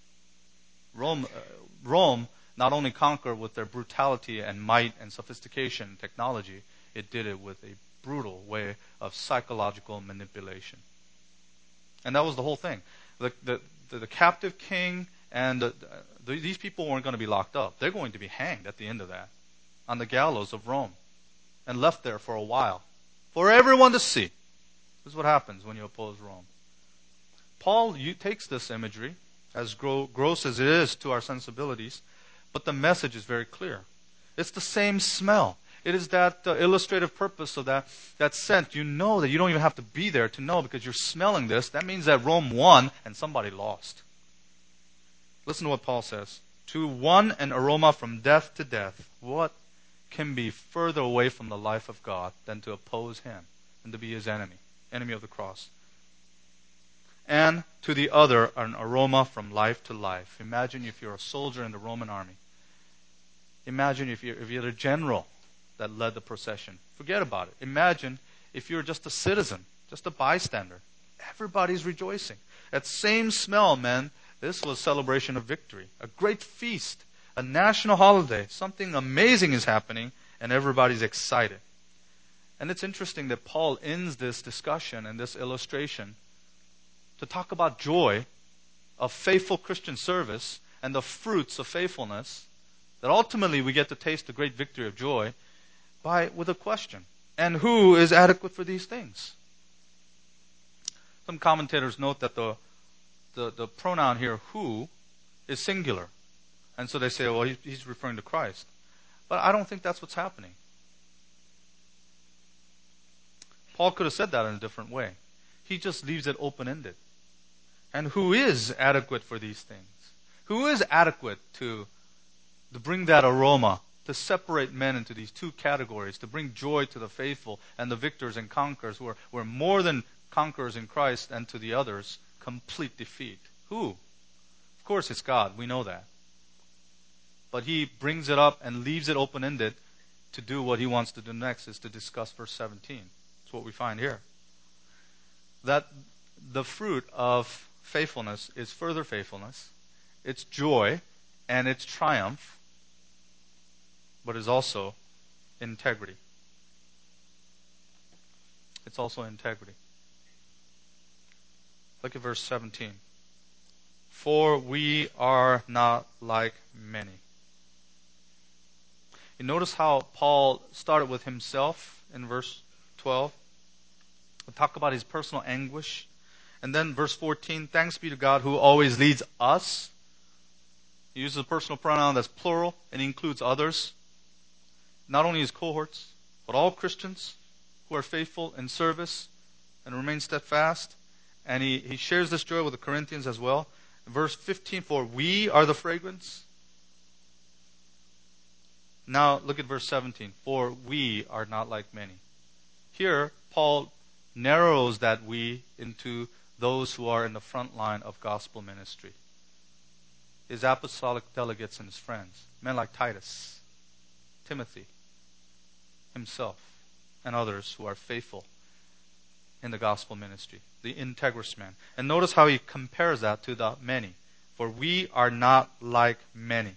Rome not only conquered with their brutality and might and sophistication and technology, it did it with a brutal way of psychological manipulation. And that was the whole thing. The captive king and these people weren't going to be locked up. They're going to be hanged at the end of that on the gallows of Rome and left there for a while for everyone to see. This is what happens when you oppose Rome. Paul takes this imagery, as gross as it is to our sensibilities, but the message is very clear. It's the same smell. It is that illustrative purpose of that scent. You know that you don't even have to be there to know because you're smelling this. That means that Rome won and somebody lost. Listen to what Paul says. To one, an aroma from death to death. What can be further away from the life of God than to oppose Him and to be His enemy of the cross? And to the other, an aroma from life to life. Imagine if you're a soldier in the Roman army. Imagine if you're a general that led the procession. Forget about it. Imagine if you're just a citizen, just a bystander. Everybody's rejoicing. That same smell, man, this was celebration of victory. A great feast, a national holiday. Something amazing is happening, and everybody's excited. And it's interesting that Paul ends this discussion and this illustration to talk about joy of faithful Christian service and the fruits of faithfulness, that ultimately we get to taste the great victory of joy with a question. And who is adequate for these things? Some commentators note that the pronoun here, who, is singular. And so they say, well, he's referring to Christ. But I don't think that's what's happening. Paul could have said that in a different way. He just leaves it open-ended. And who is adequate for these things? Who is adequate to bring that aroma, to separate men into these two categories, to bring joy to the faithful and the victors and conquerors who are more than conquerors in Christ, and to the others, complete defeat. Who? Of course it's God. We know that. But he brings it up and leaves it open-ended to do what he wants to do next, is to discuss verse 17. That's what we find here. That the fruit of faithfulness is further faithfulness, it's joy, and it's triumph, but is also integrity. It's also integrity. Look at verse 17. For we are not like many. You notice how Paul started with himself in verse 12. We'll talk about his personal anguish. And then verse 14, thanks be to God who always leads us. He uses a personal pronoun that's plural and includes others. Not only his cohorts, but all Christians who are faithful in service and remain steadfast. And he shares this joy with the Corinthians as well. In verse 15, for we are the fragrance. Now look at verse 17. For we are not like many. Here, Paul narrows that we into those who are in the front line of gospel ministry. His apostolic delegates and his friends. Men like Titus, Timothy, himself, and others who are faithful in the gospel ministry. The integrous man. And notice how he compares that to the many. For we are not like many.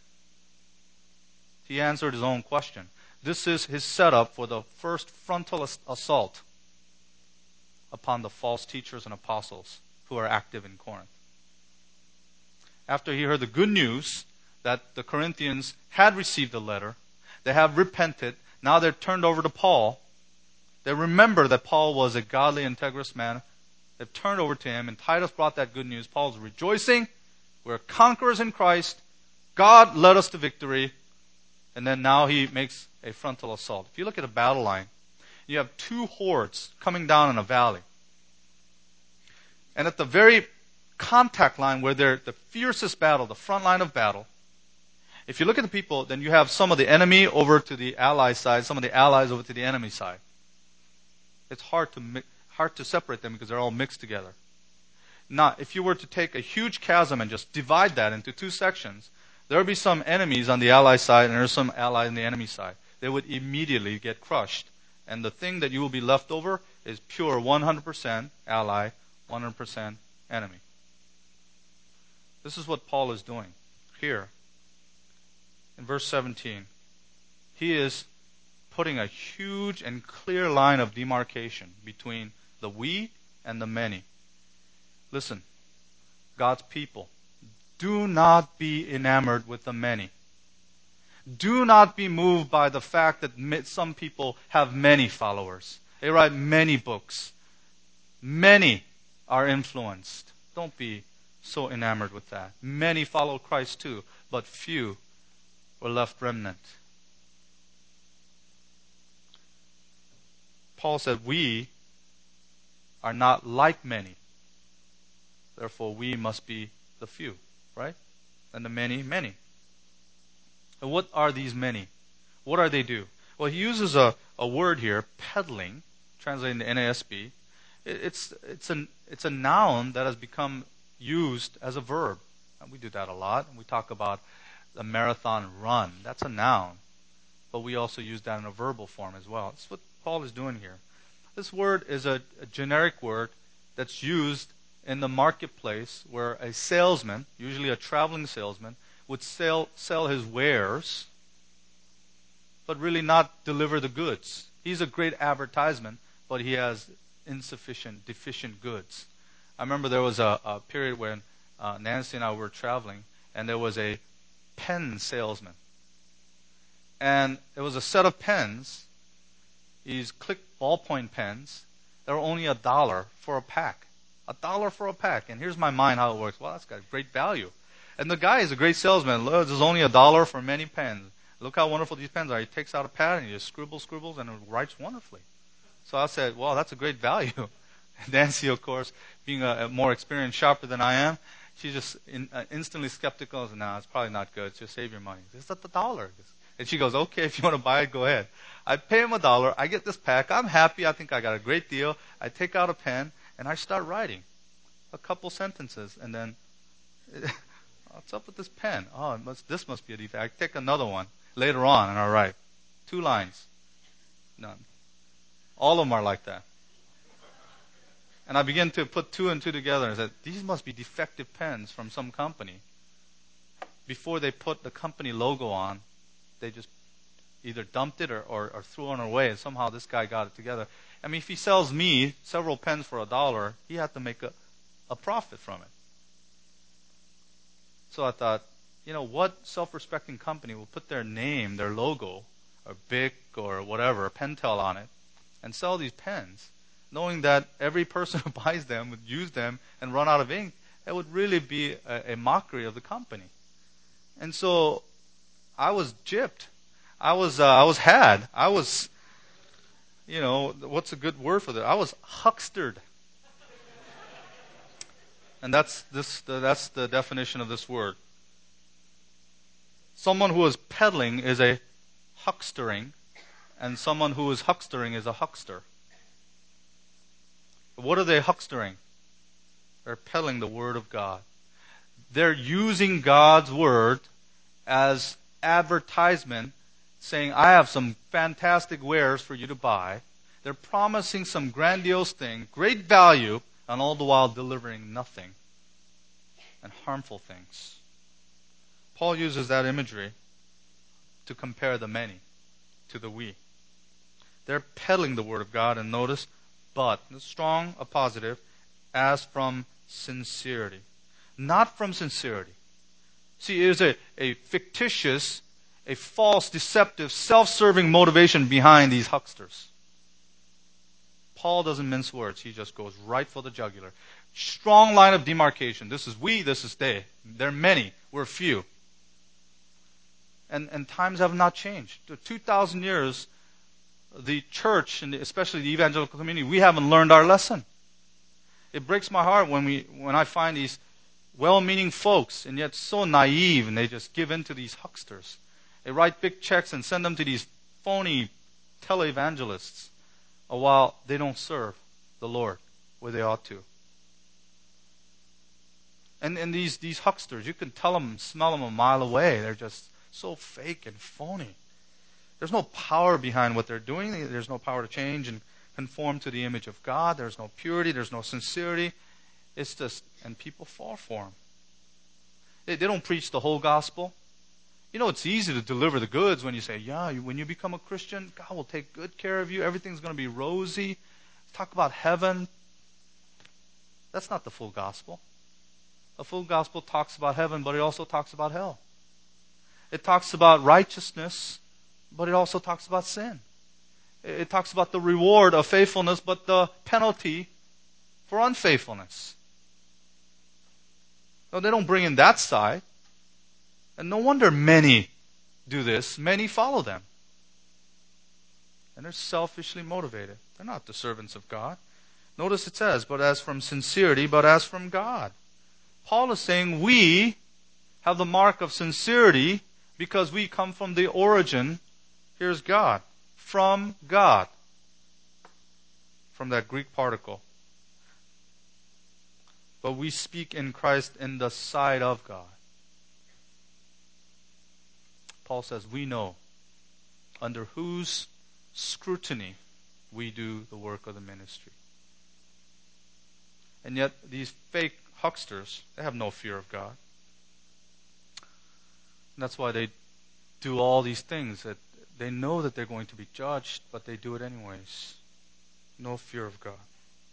He answered his own question. This is his setup for the first frontal assault upon the false teachers and apostles who are active in Corinth. After he heard the good news that the Corinthians had received the letter, they have repented, now they're turned over to Paul. They remember that Paul was a godly, integrous man. They've turned over to him, and Titus brought that good news. Paul's rejoicing. We're conquerors in Christ. God led us to victory. And then now he makes a frontal assault. If you look at a battle line, you have two hordes coming down in a valley. And at the very contact line where they're the fiercest battle, the front line of battle, if you look at the people, then you have some of the enemy over to the ally side, some of the allies over to the enemy side. It's hard to separate them because they're all mixed together. Now, if you were to take a huge chasm and just divide that into two sections, there would be some enemies on the ally side and there's some allies on the enemy side. They would immediately get crushed. And the thing that you will be left over is pure 100% ally, 100% enemy. This is what Paul is doing here. In verse 17, he is putting a huge and clear line of demarcation between the we and the many. Listen, God's people, do not be enamored with the many. Do not be moved by the fact that some people have many followers. They write many books. Many are influenced. Don't be so enamored with that. Many follow Christ too, but few were left remnant. Paul said, we are not like many. Therefore, we must be the few, right? And the many, many. And what are these many? What are they do? Well, he uses a word here, peddling, translated into NASB. It's a noun that has become used as a verb. And we do that a lot. We talk about the marathon run. That's a noun. But we also use that in a verbal form as well. That's what Paul is doing here. This word is a generic word that's used in the marketplace where a salesman, usually a traveling salesman, would sell his wares, but really not deliver the goods. He's a great advertisement, but he has deficient goods. I remember there was a period when Nancy and I were traveling, and there was a pen salesman. And it was a set of pens. These click ballpoint pens. They were only $1 for a pack. $1 for a pack. And here's my mind how it works. Well, that's got great value. And the guy is a great salesman. Look, there's only $1 for many pens. Look how wonderful these pens are. He takes out a pad and he just scribbles, and it writes wonderfully. So I said, well, that's a great value. And Nancy, of course, being a more experienced shopper than I am, she's just instantly skeptical. And no, it's probably not good. Just save your money. It's at $1. And she goes, okay, if you want to buy it, go ahead. I pay him $1. I get this pack. I'm happy. I think I got a great deal. I take out a pen and I start writing a couple sentences. And then, what's up with this pen? Oh, this must be a defect. I take another one later on and I write 2 lines. None. All of them are like that. And I begin to put 2 and 2 together and said, these must be defective pens from some company. Before they put the company logo on, they just either dumped it or threw it away, and somehow this guy got it together. I mean, if he sells me several pens for $1, he had to make a profit from it. So I thought, what self-respecting company will put their name, their logo, or Bic or whatever, Pentel on it, and sell these pens, knowing that every person who buys them would use them and run out of ink? It would really be a mockery of the company. And so I was gypped. I was had. I was, what's a good word for that? I was huckstered. And that's the definition of this word. Someone who is peddling is a huckstering, and someone who is huckstering is a huckster. What are they huckstering? They're peddling the Word of God. They're using God's Word as advertisement, saying, I have some fantastic wares for you to buy. They're promising some grandiose thing, great value, and all the while delivering nothing and harmful things. Paul uses that imagery to compare the many to the we. They're peddling the Word of God, and notice, but, strong, a positive, as from sincerity. Not from sincerity. See, there's a fictitious, a false, deceptive, self-serving motivation behind these hucksters. Paul doesn't mince words. He just goes right for the jugular. Strong line of demarcation. This is we, this is they. They're many, we're few. And times have not changed. 2,000 years, the church, and especially the evangelical community, we haven't learned our lesson. It breaks my heart when I find these well-meaning folks, and yet so naive, and they just give in to these hucksters. They write big checks and send them to these phony televangelists, while they don't serve the Lord where they ought to. And these hucksters, you can tell them, smell them a mile away. They're just so fake and phony. There's no power behind what they're doing. There's no power to change and conform to the image of God. There's no purity. There's no sincerity. It's just, and people fall for them. They don't preach the whole gospel. It's easy to deliver the goods when you say, when you become a Christian, God will take good care of you. Everything's going to be rosy. Talk about heaven. That's not the full gospel. The full gospel talks about heaven, but it also talks about hell. It talks about righteousness, but it also talks about sin. It talks about the reward of faithfulness, but the penalty for unfaithfulness. No, they don't bring in that side. And no wonder many do this. Many follow them. And they're selfishly motivated. They're not the servants of God. Notice it says, but as from sincerity, but as from God. Paul is saying we have the mark of sincerity because we come from the origin. Here's God. From God. From that Greek particle. But we speak in Christ in the sight of God. Paul says we know under whose scrutiny we do the work of the ministry. And yet these fake hucksters, they have no fear of God. And that's why they do all these things that they know that they're going to be judged, but they do it anyways. No fear of God.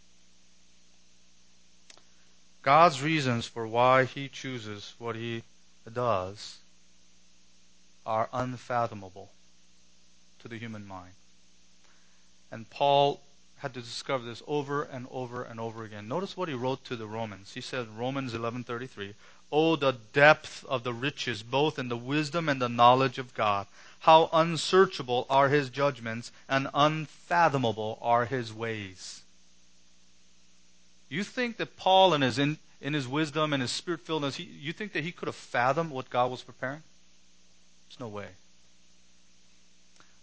God's reasons for why He chooses what He does are unfathomable to the human mind. And Paul had to discover this over and over and over again. Notice what he wrote to the Romans. He said, Romans 11:33, "Oh, the depth of the riches, both in the wisdom and the knowledge of God. How unsearchable are His judgments, and unfathomable are His ways." You think that Paul, in his wisdom and his spirit-filledness, you think that he could have fathomed what God was preparing? There's no way.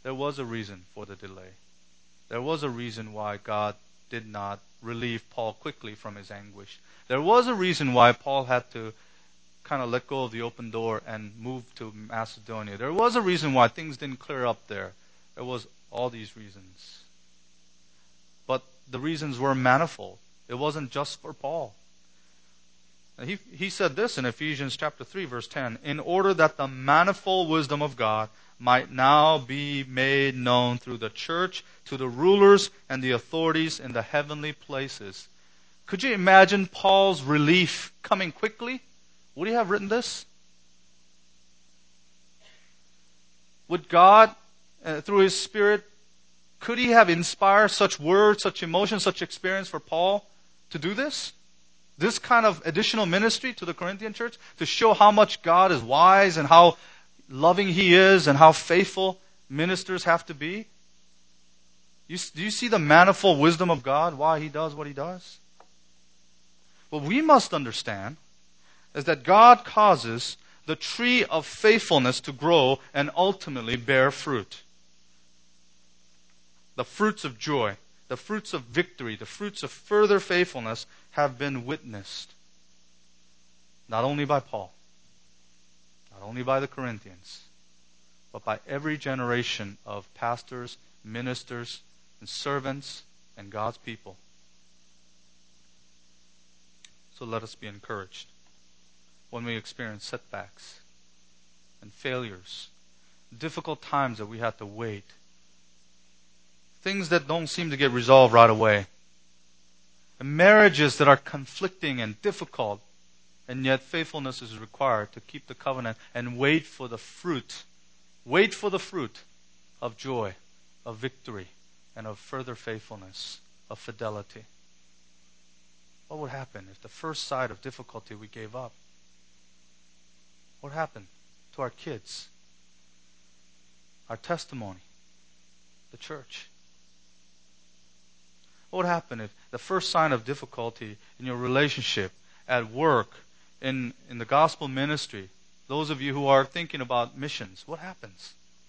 there was a reason for the delay. There was a reason why God did not relieve Paul quickly from his anguish. There was a reason why Paul had to kind of let go of the open door and move to Macedonia. There was a reason why things didn't clear up there. There was all these reasons. But the reasons were manifold. It wasn't just for Paul. He said this in Ephesians chapter 3, verse 10, in order that the manifold wisdom of God might now be made known through the church to the rulers and the authorities in the heavenly places. Could you imagine Paul's relief coming quickly? Would he have written this? Would God, through His Spirit, could He have inspired such words, such emotion, such experience for Paul to do this? This kind of additional ministry to the Corinthian church to show how much God is wise and how loving He is and how faithful ministers have to be? Do you see the manifold wisdom of God, why He does what He does? What we must understand is that God causes the tree of faithfulness to grow and ultimately bear fruit. The fruits of joy, the fruits of victory, the fruits of further faithfulness have been witnessed. Not only by Paul, not only by the Corinthians, but by every generation of pastors, ministers, and servants, and God's people. So let us be encouraged when we experience setbacks and failures, difficult times that we have to wait, things that don't seem to get resolved right away, and marriages that are conflicting and difficult, and yet faithfulness is required to keep the covenant and wait for the fruit of joy, of victory, and of further faithfulness, of fidelity. What would happen if the first sign of difficulty we gave up? What happened to our kids, our testimony, the church? What would happen if the first sign of difficulty in your relationship, at work, in the gospel ministry, those of you who are thinking about missions, what happens?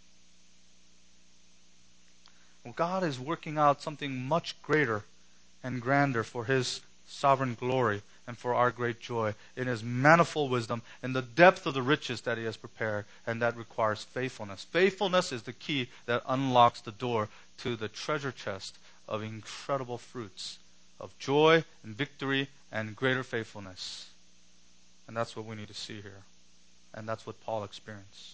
Well, God is working out something much greater and grander for His sovereign glory and for our great joy in His manifold wisdom and the depth of the riches that He has prepared, and that requires faithfulness. Faithfulness is the key that unlocks the door to the treasure chest of incredible fruits of joy and victory and greater faithfulness. And that's what we need to see here. And that's what Paul experienced.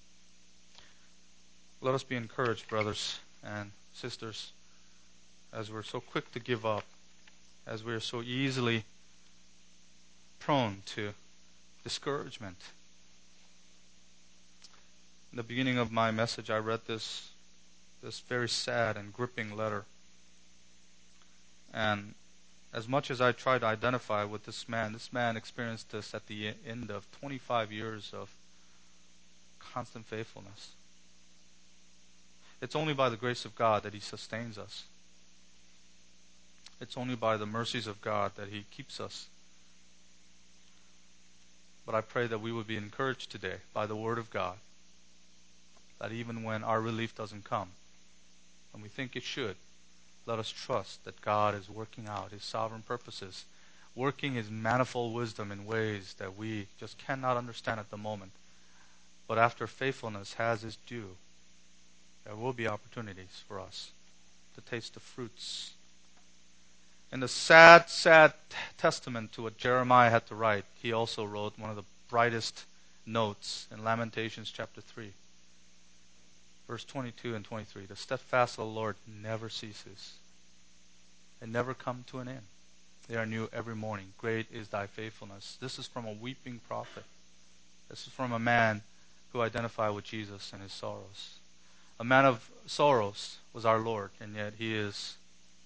Let us be encouraged, brothers and sisters, as we're so quick to give up, as we are so easily prone to discouragement. In the beginning of my message, I read this very sad and gripping letter. And as much as I try to identify with this man experienced this at the end of 25 years of constant faithfulness. It's only by the grace of God that He sustains us. It's only by the mercies of God that He keeps us. But I pray that we would be encouraged today by the Word of God, that even when our relief doesn't come, and we think it should, let us trust that God is working out His sovereign purposes, working His manifold wisdom in ways that we just cannot understand at the moment. But after faithfulness has its due, there will be opportunities for us to taste the fruits. In the sad, sad testament to what Jeremiah had to write, he also wrote one of the brightest notes in Lamentations chapter 3. Verse 22 and 23, the steadfast of the Lord never ceases. They never come to an end. They are new every morning. Great is thy faithfulness. This is from a weeping prophet. This is from a man who identified with Jesus and His sorrows. A man of sorrows was our Lord, and yet He is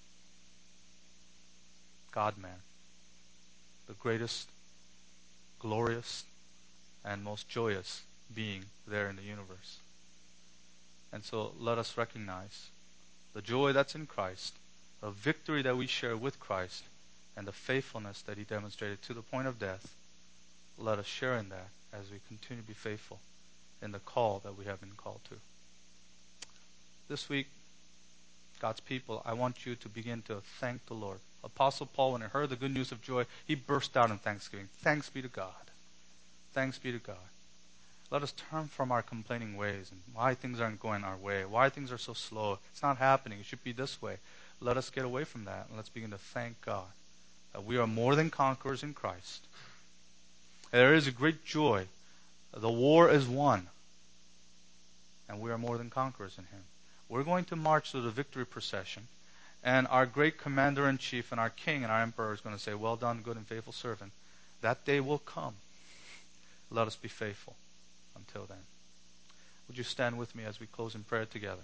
God-man. The greatest, glorious, and most joyous being there in the universe. And so let us recognize the joy that's in Christ, the victory that we share with Christ, and the faithfulness that He demonstrated to the point of death. Let us share in that as we continue to be faithful in the call that we have been called to. This week, God's people, I want you to begin to thank the Lord. Apostle Paul, when he heard the good news of joy, he burst out in thanksgiving. Thanks be to God. Thanks be to God. Let us turn from our complaining ways and why things aren't going our way, why things are so slow. It's not happening. It should be this way. Let us get away from that and let's begin to thank God that we are more than conquerors in Christ. There is a great joy. The war is won. And we are more than conquerors in Him. We're going to march through the victory procession. And our great commander-in-chief and our king and our emperor is going to say, well done, good and faithful servant. That day will come. Let us be faithful until then. Would you stand with me as we close in prayer together?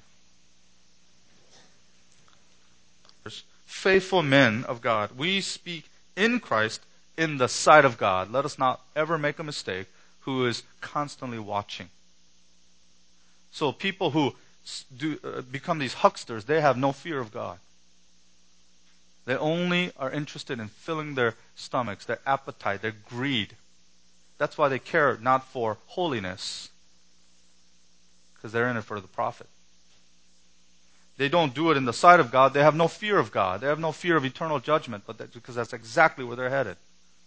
Faithful men of God. We speak in Christ in the sight of God. Let us not ever make a mistake, who is constantly watching. So people who become these hucksters, they have no fear of God. They only are interested in filling their stomachs, their appetite, their greed. That's why they care not for holiness, because they're in it for the profit. They don't do it in the sight of God. They have no fear of God. They have no fear of eternal judgment, because that's exactly where they're headed.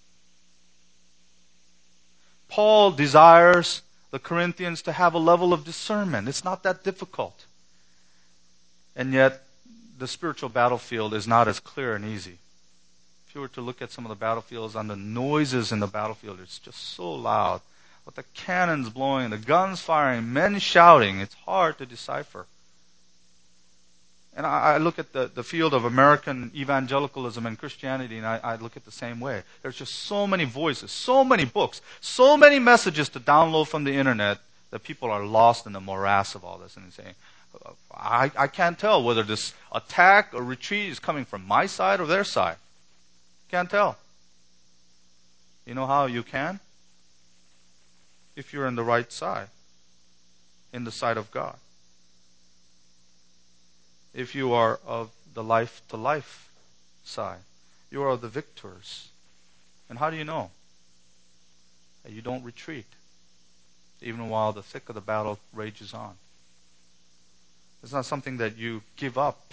Paul desires the Corinthians to have a level of discernment. It's not that difficult. And yet, the spiritual battlefield is not as clear and easy. If you were to look at some of the battlefields and the noises in the battlefield, it's just so loud. With the cannons blowing, the guns firing, men shouting, it's hard to decipher. And I look at the field of American evangelicalism and Christianity, and I look at the same way. There's just so many voices, so many books, so many messages to download from the internet that people are lost in the morass of all this. And they're saying, I can't tell whether this attack or retreat is coming from my side or their side. Can't tell. You know how you can? If you're in the right side, in the side of God. If you are of the life-to-life side, you are of the victors. And how do you know? That you don't retreat, even while the thick of the battle rages on. It's not something that you give up.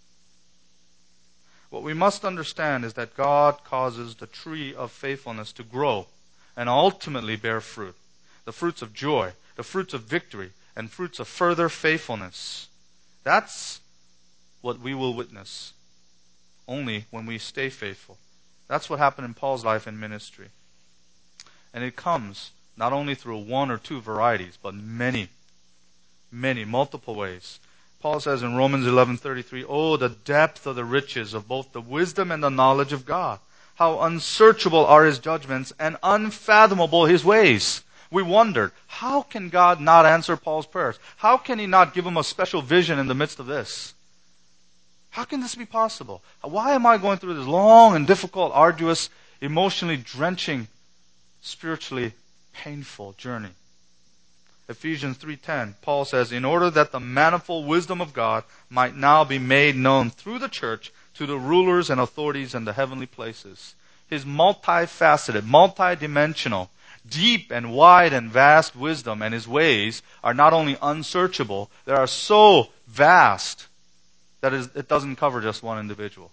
What we must understand is that God causes the tree of faithfulness to grow and ultimately bear fruit. The fruits of joy, the fruits of victory, and fruits of further faithfulness. That's what we will witness only when we stay faithful. That's what happened in Paul's life and ministry. And it comes not only through one or two varieties, but many, multiple ways. Paul says in Romans 11:33, "Oh, the depth of the riches of both the wisdom and the knowledge of God. How unsearchable are His judgments and unfathomable His ways." We wondered, how can God not answer Paul's prayers? How can He not give him a special vision in the midst of this? How can this be possible? Why am I going through this long and difficult, arduous, emotionally drenching, spiritually painful journey? Ephesians 3:10, Paul says, "In order that the manifold wisdom of God might now be made known through the church to the rulers and authorities in the heavenly places." His multifaceted, multidimensional, deep and wide and vast wisdom and His ways are not only unsearchable, they are so vast that it doesn't cover just one individual.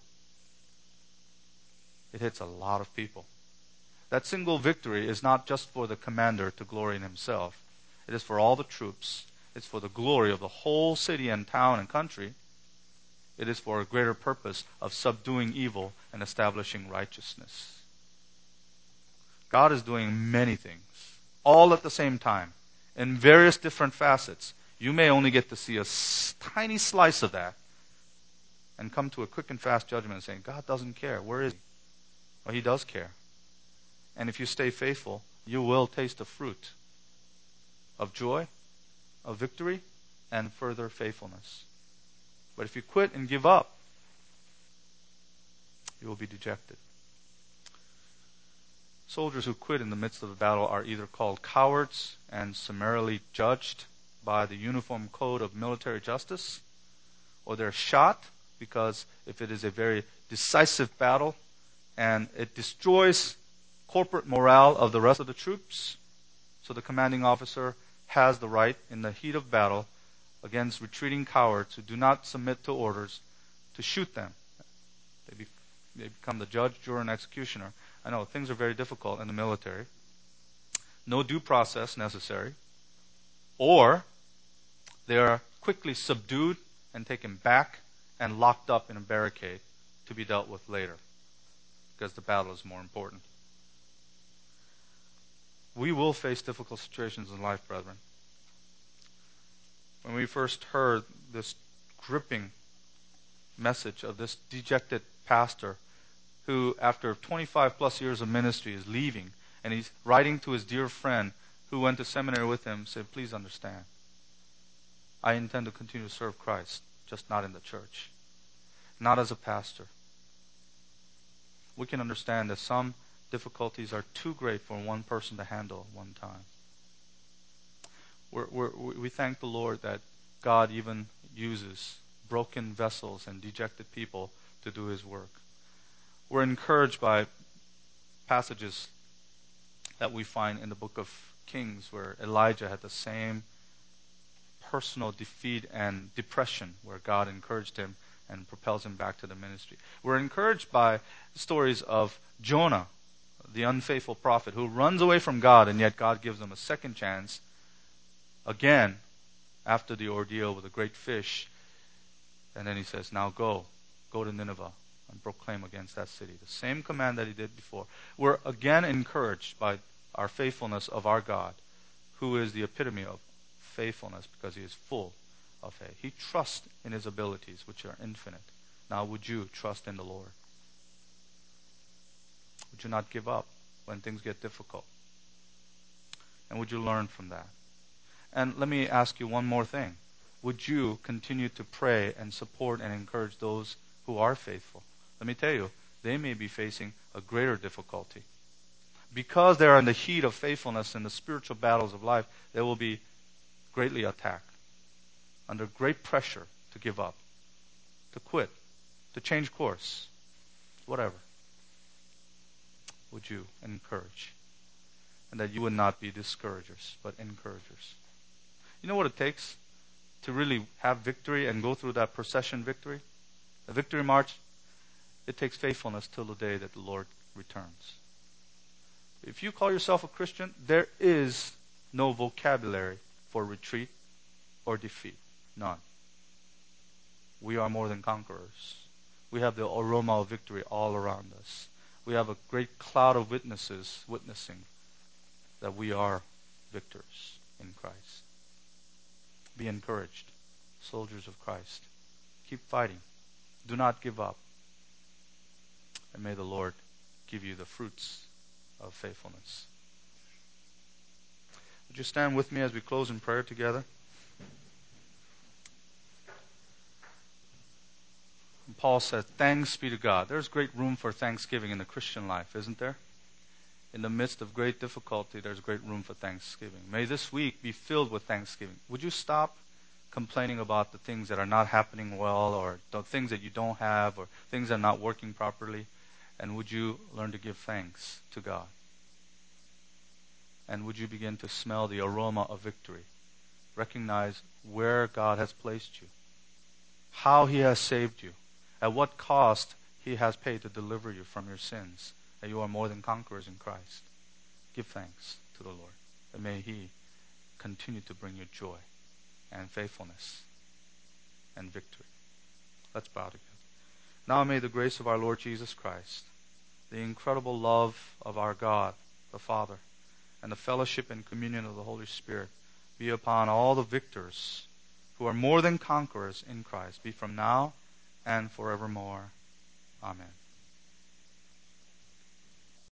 It hits a lot of people. That single victory is not just for the commander to glory in himself. It is for all the troops. It's for the glory of the whole city and town and country. It is for a greater purpose of subduing evil and establishing righteousness. God is doing many things, all at the same time, in various different facets. You may only get to see a tiny slice of that and come to a quick and fast judgment saying, God doesn't care. Where is He? Well, He does care. And if you stay faithful, you will taste the fruit of joy, of victory, and further faithfulness. But if you quit and give up, you will be dejected. Soldiers who quit in the midst of a battle are either called cowards and summarily judged by the uniform code of military justice, or they're shot because if it is a very decisive battle and it destroys corporate morale of the rest of the troops, so the commanding officer has the right in the heat of battle against retreating cowards who do not submit to orders to shoot them. They become the judge, juror, and executioner. I know things are very difficult in the military. No due process necessary. Or they are quickly subdued and taken back and locked up in a barricade to be dealt with later, because the battle is more important. We will face difficult situations in life, brethren. When we first heard this gripping message of this dejected pastor who, after 25 plus years of ministry, is leaving, and he's writing to his dear friend who went to seminary with him, said, please understand, I intend to continue to serve Christ, just not in the church, not as a pastor. We can understand that some difficulties are too great for one person to handle at one time. We thank the Lord that God even uses broken vessels and dejected people to do His work. We're encouraged by passages that we find in the book of Kings where Elijah had the same personal defeat and depression where God encouraged him and propels him back to the ministry. We're encouraged by stories of Jonah, the unfaithful prophet, who runs away from God, and yet God gives him a second chance again after the ordeal with the great fish. And then He says, now go to Nineveh and proclaim against that city. The same command that He did before. We're again encouraged by our faithfulness of our God, who is the epitome of faithfulness because He is full of faith. He trusts in His abilities, which are infinite. Now would you trust in the Lord? Would you not give up when things get difficult? And would you learn from that? And let me ask you one more thing. Would you continue to pray and support and encourage those who are faithful? Let me tell you, they may be facing a greater difficulty. Because they are in the heat of faithfulness in the spiritual battles of life, they will be greatly attacked, under great pressure to give up, to quit, to change course, whatever. Would you encourage? And that you would not be discouragers, but encouragers. You know what it takes to really have victory and go through that procession victory? The victory march, it takes faithfulness till the day that the Lord returns. If you call yourself a Christian, there is no vocabulary for retreat or defeat. None. We are more than conquerors. We have the aroma of victory all around us. We have a great cloud of witnesses witnessing that we are victors in Christ. Be encouraged, soldiers of Christ. Keep fighting. Do not give up. And may the Lord give you the fruits of faithfulness. Would you stand with me as we close in prayer together? And Paul said, thanks be to God. There's great room for thanksgiving in the Christian life, isn't there? In the midst of great difficulty, there's great room for thanksgiving. May this week be filled with thanksgiving. Would you stop complaining about the things that are not happening well, or the things that you don't have, or things that are not working properly? And would you learn to give thanks to God? And would you begin to smell the aroma of victory? Recognize where God has placed you, how He has saved you, at what cost He has paid to deliver you from your sins, that you are more than conquerors in Christ. Give thanks to the Lord, and may He continue to bring you joy and faithfulness and victory. Let's bow together. Now may the grace of our Lord Jesus Christ, the incredible love of our God, the Father, and the fellowship and communion of the Holy Spirit be upon all the victors who are more than conquerors in Christ, be from now and forevermore. Amen.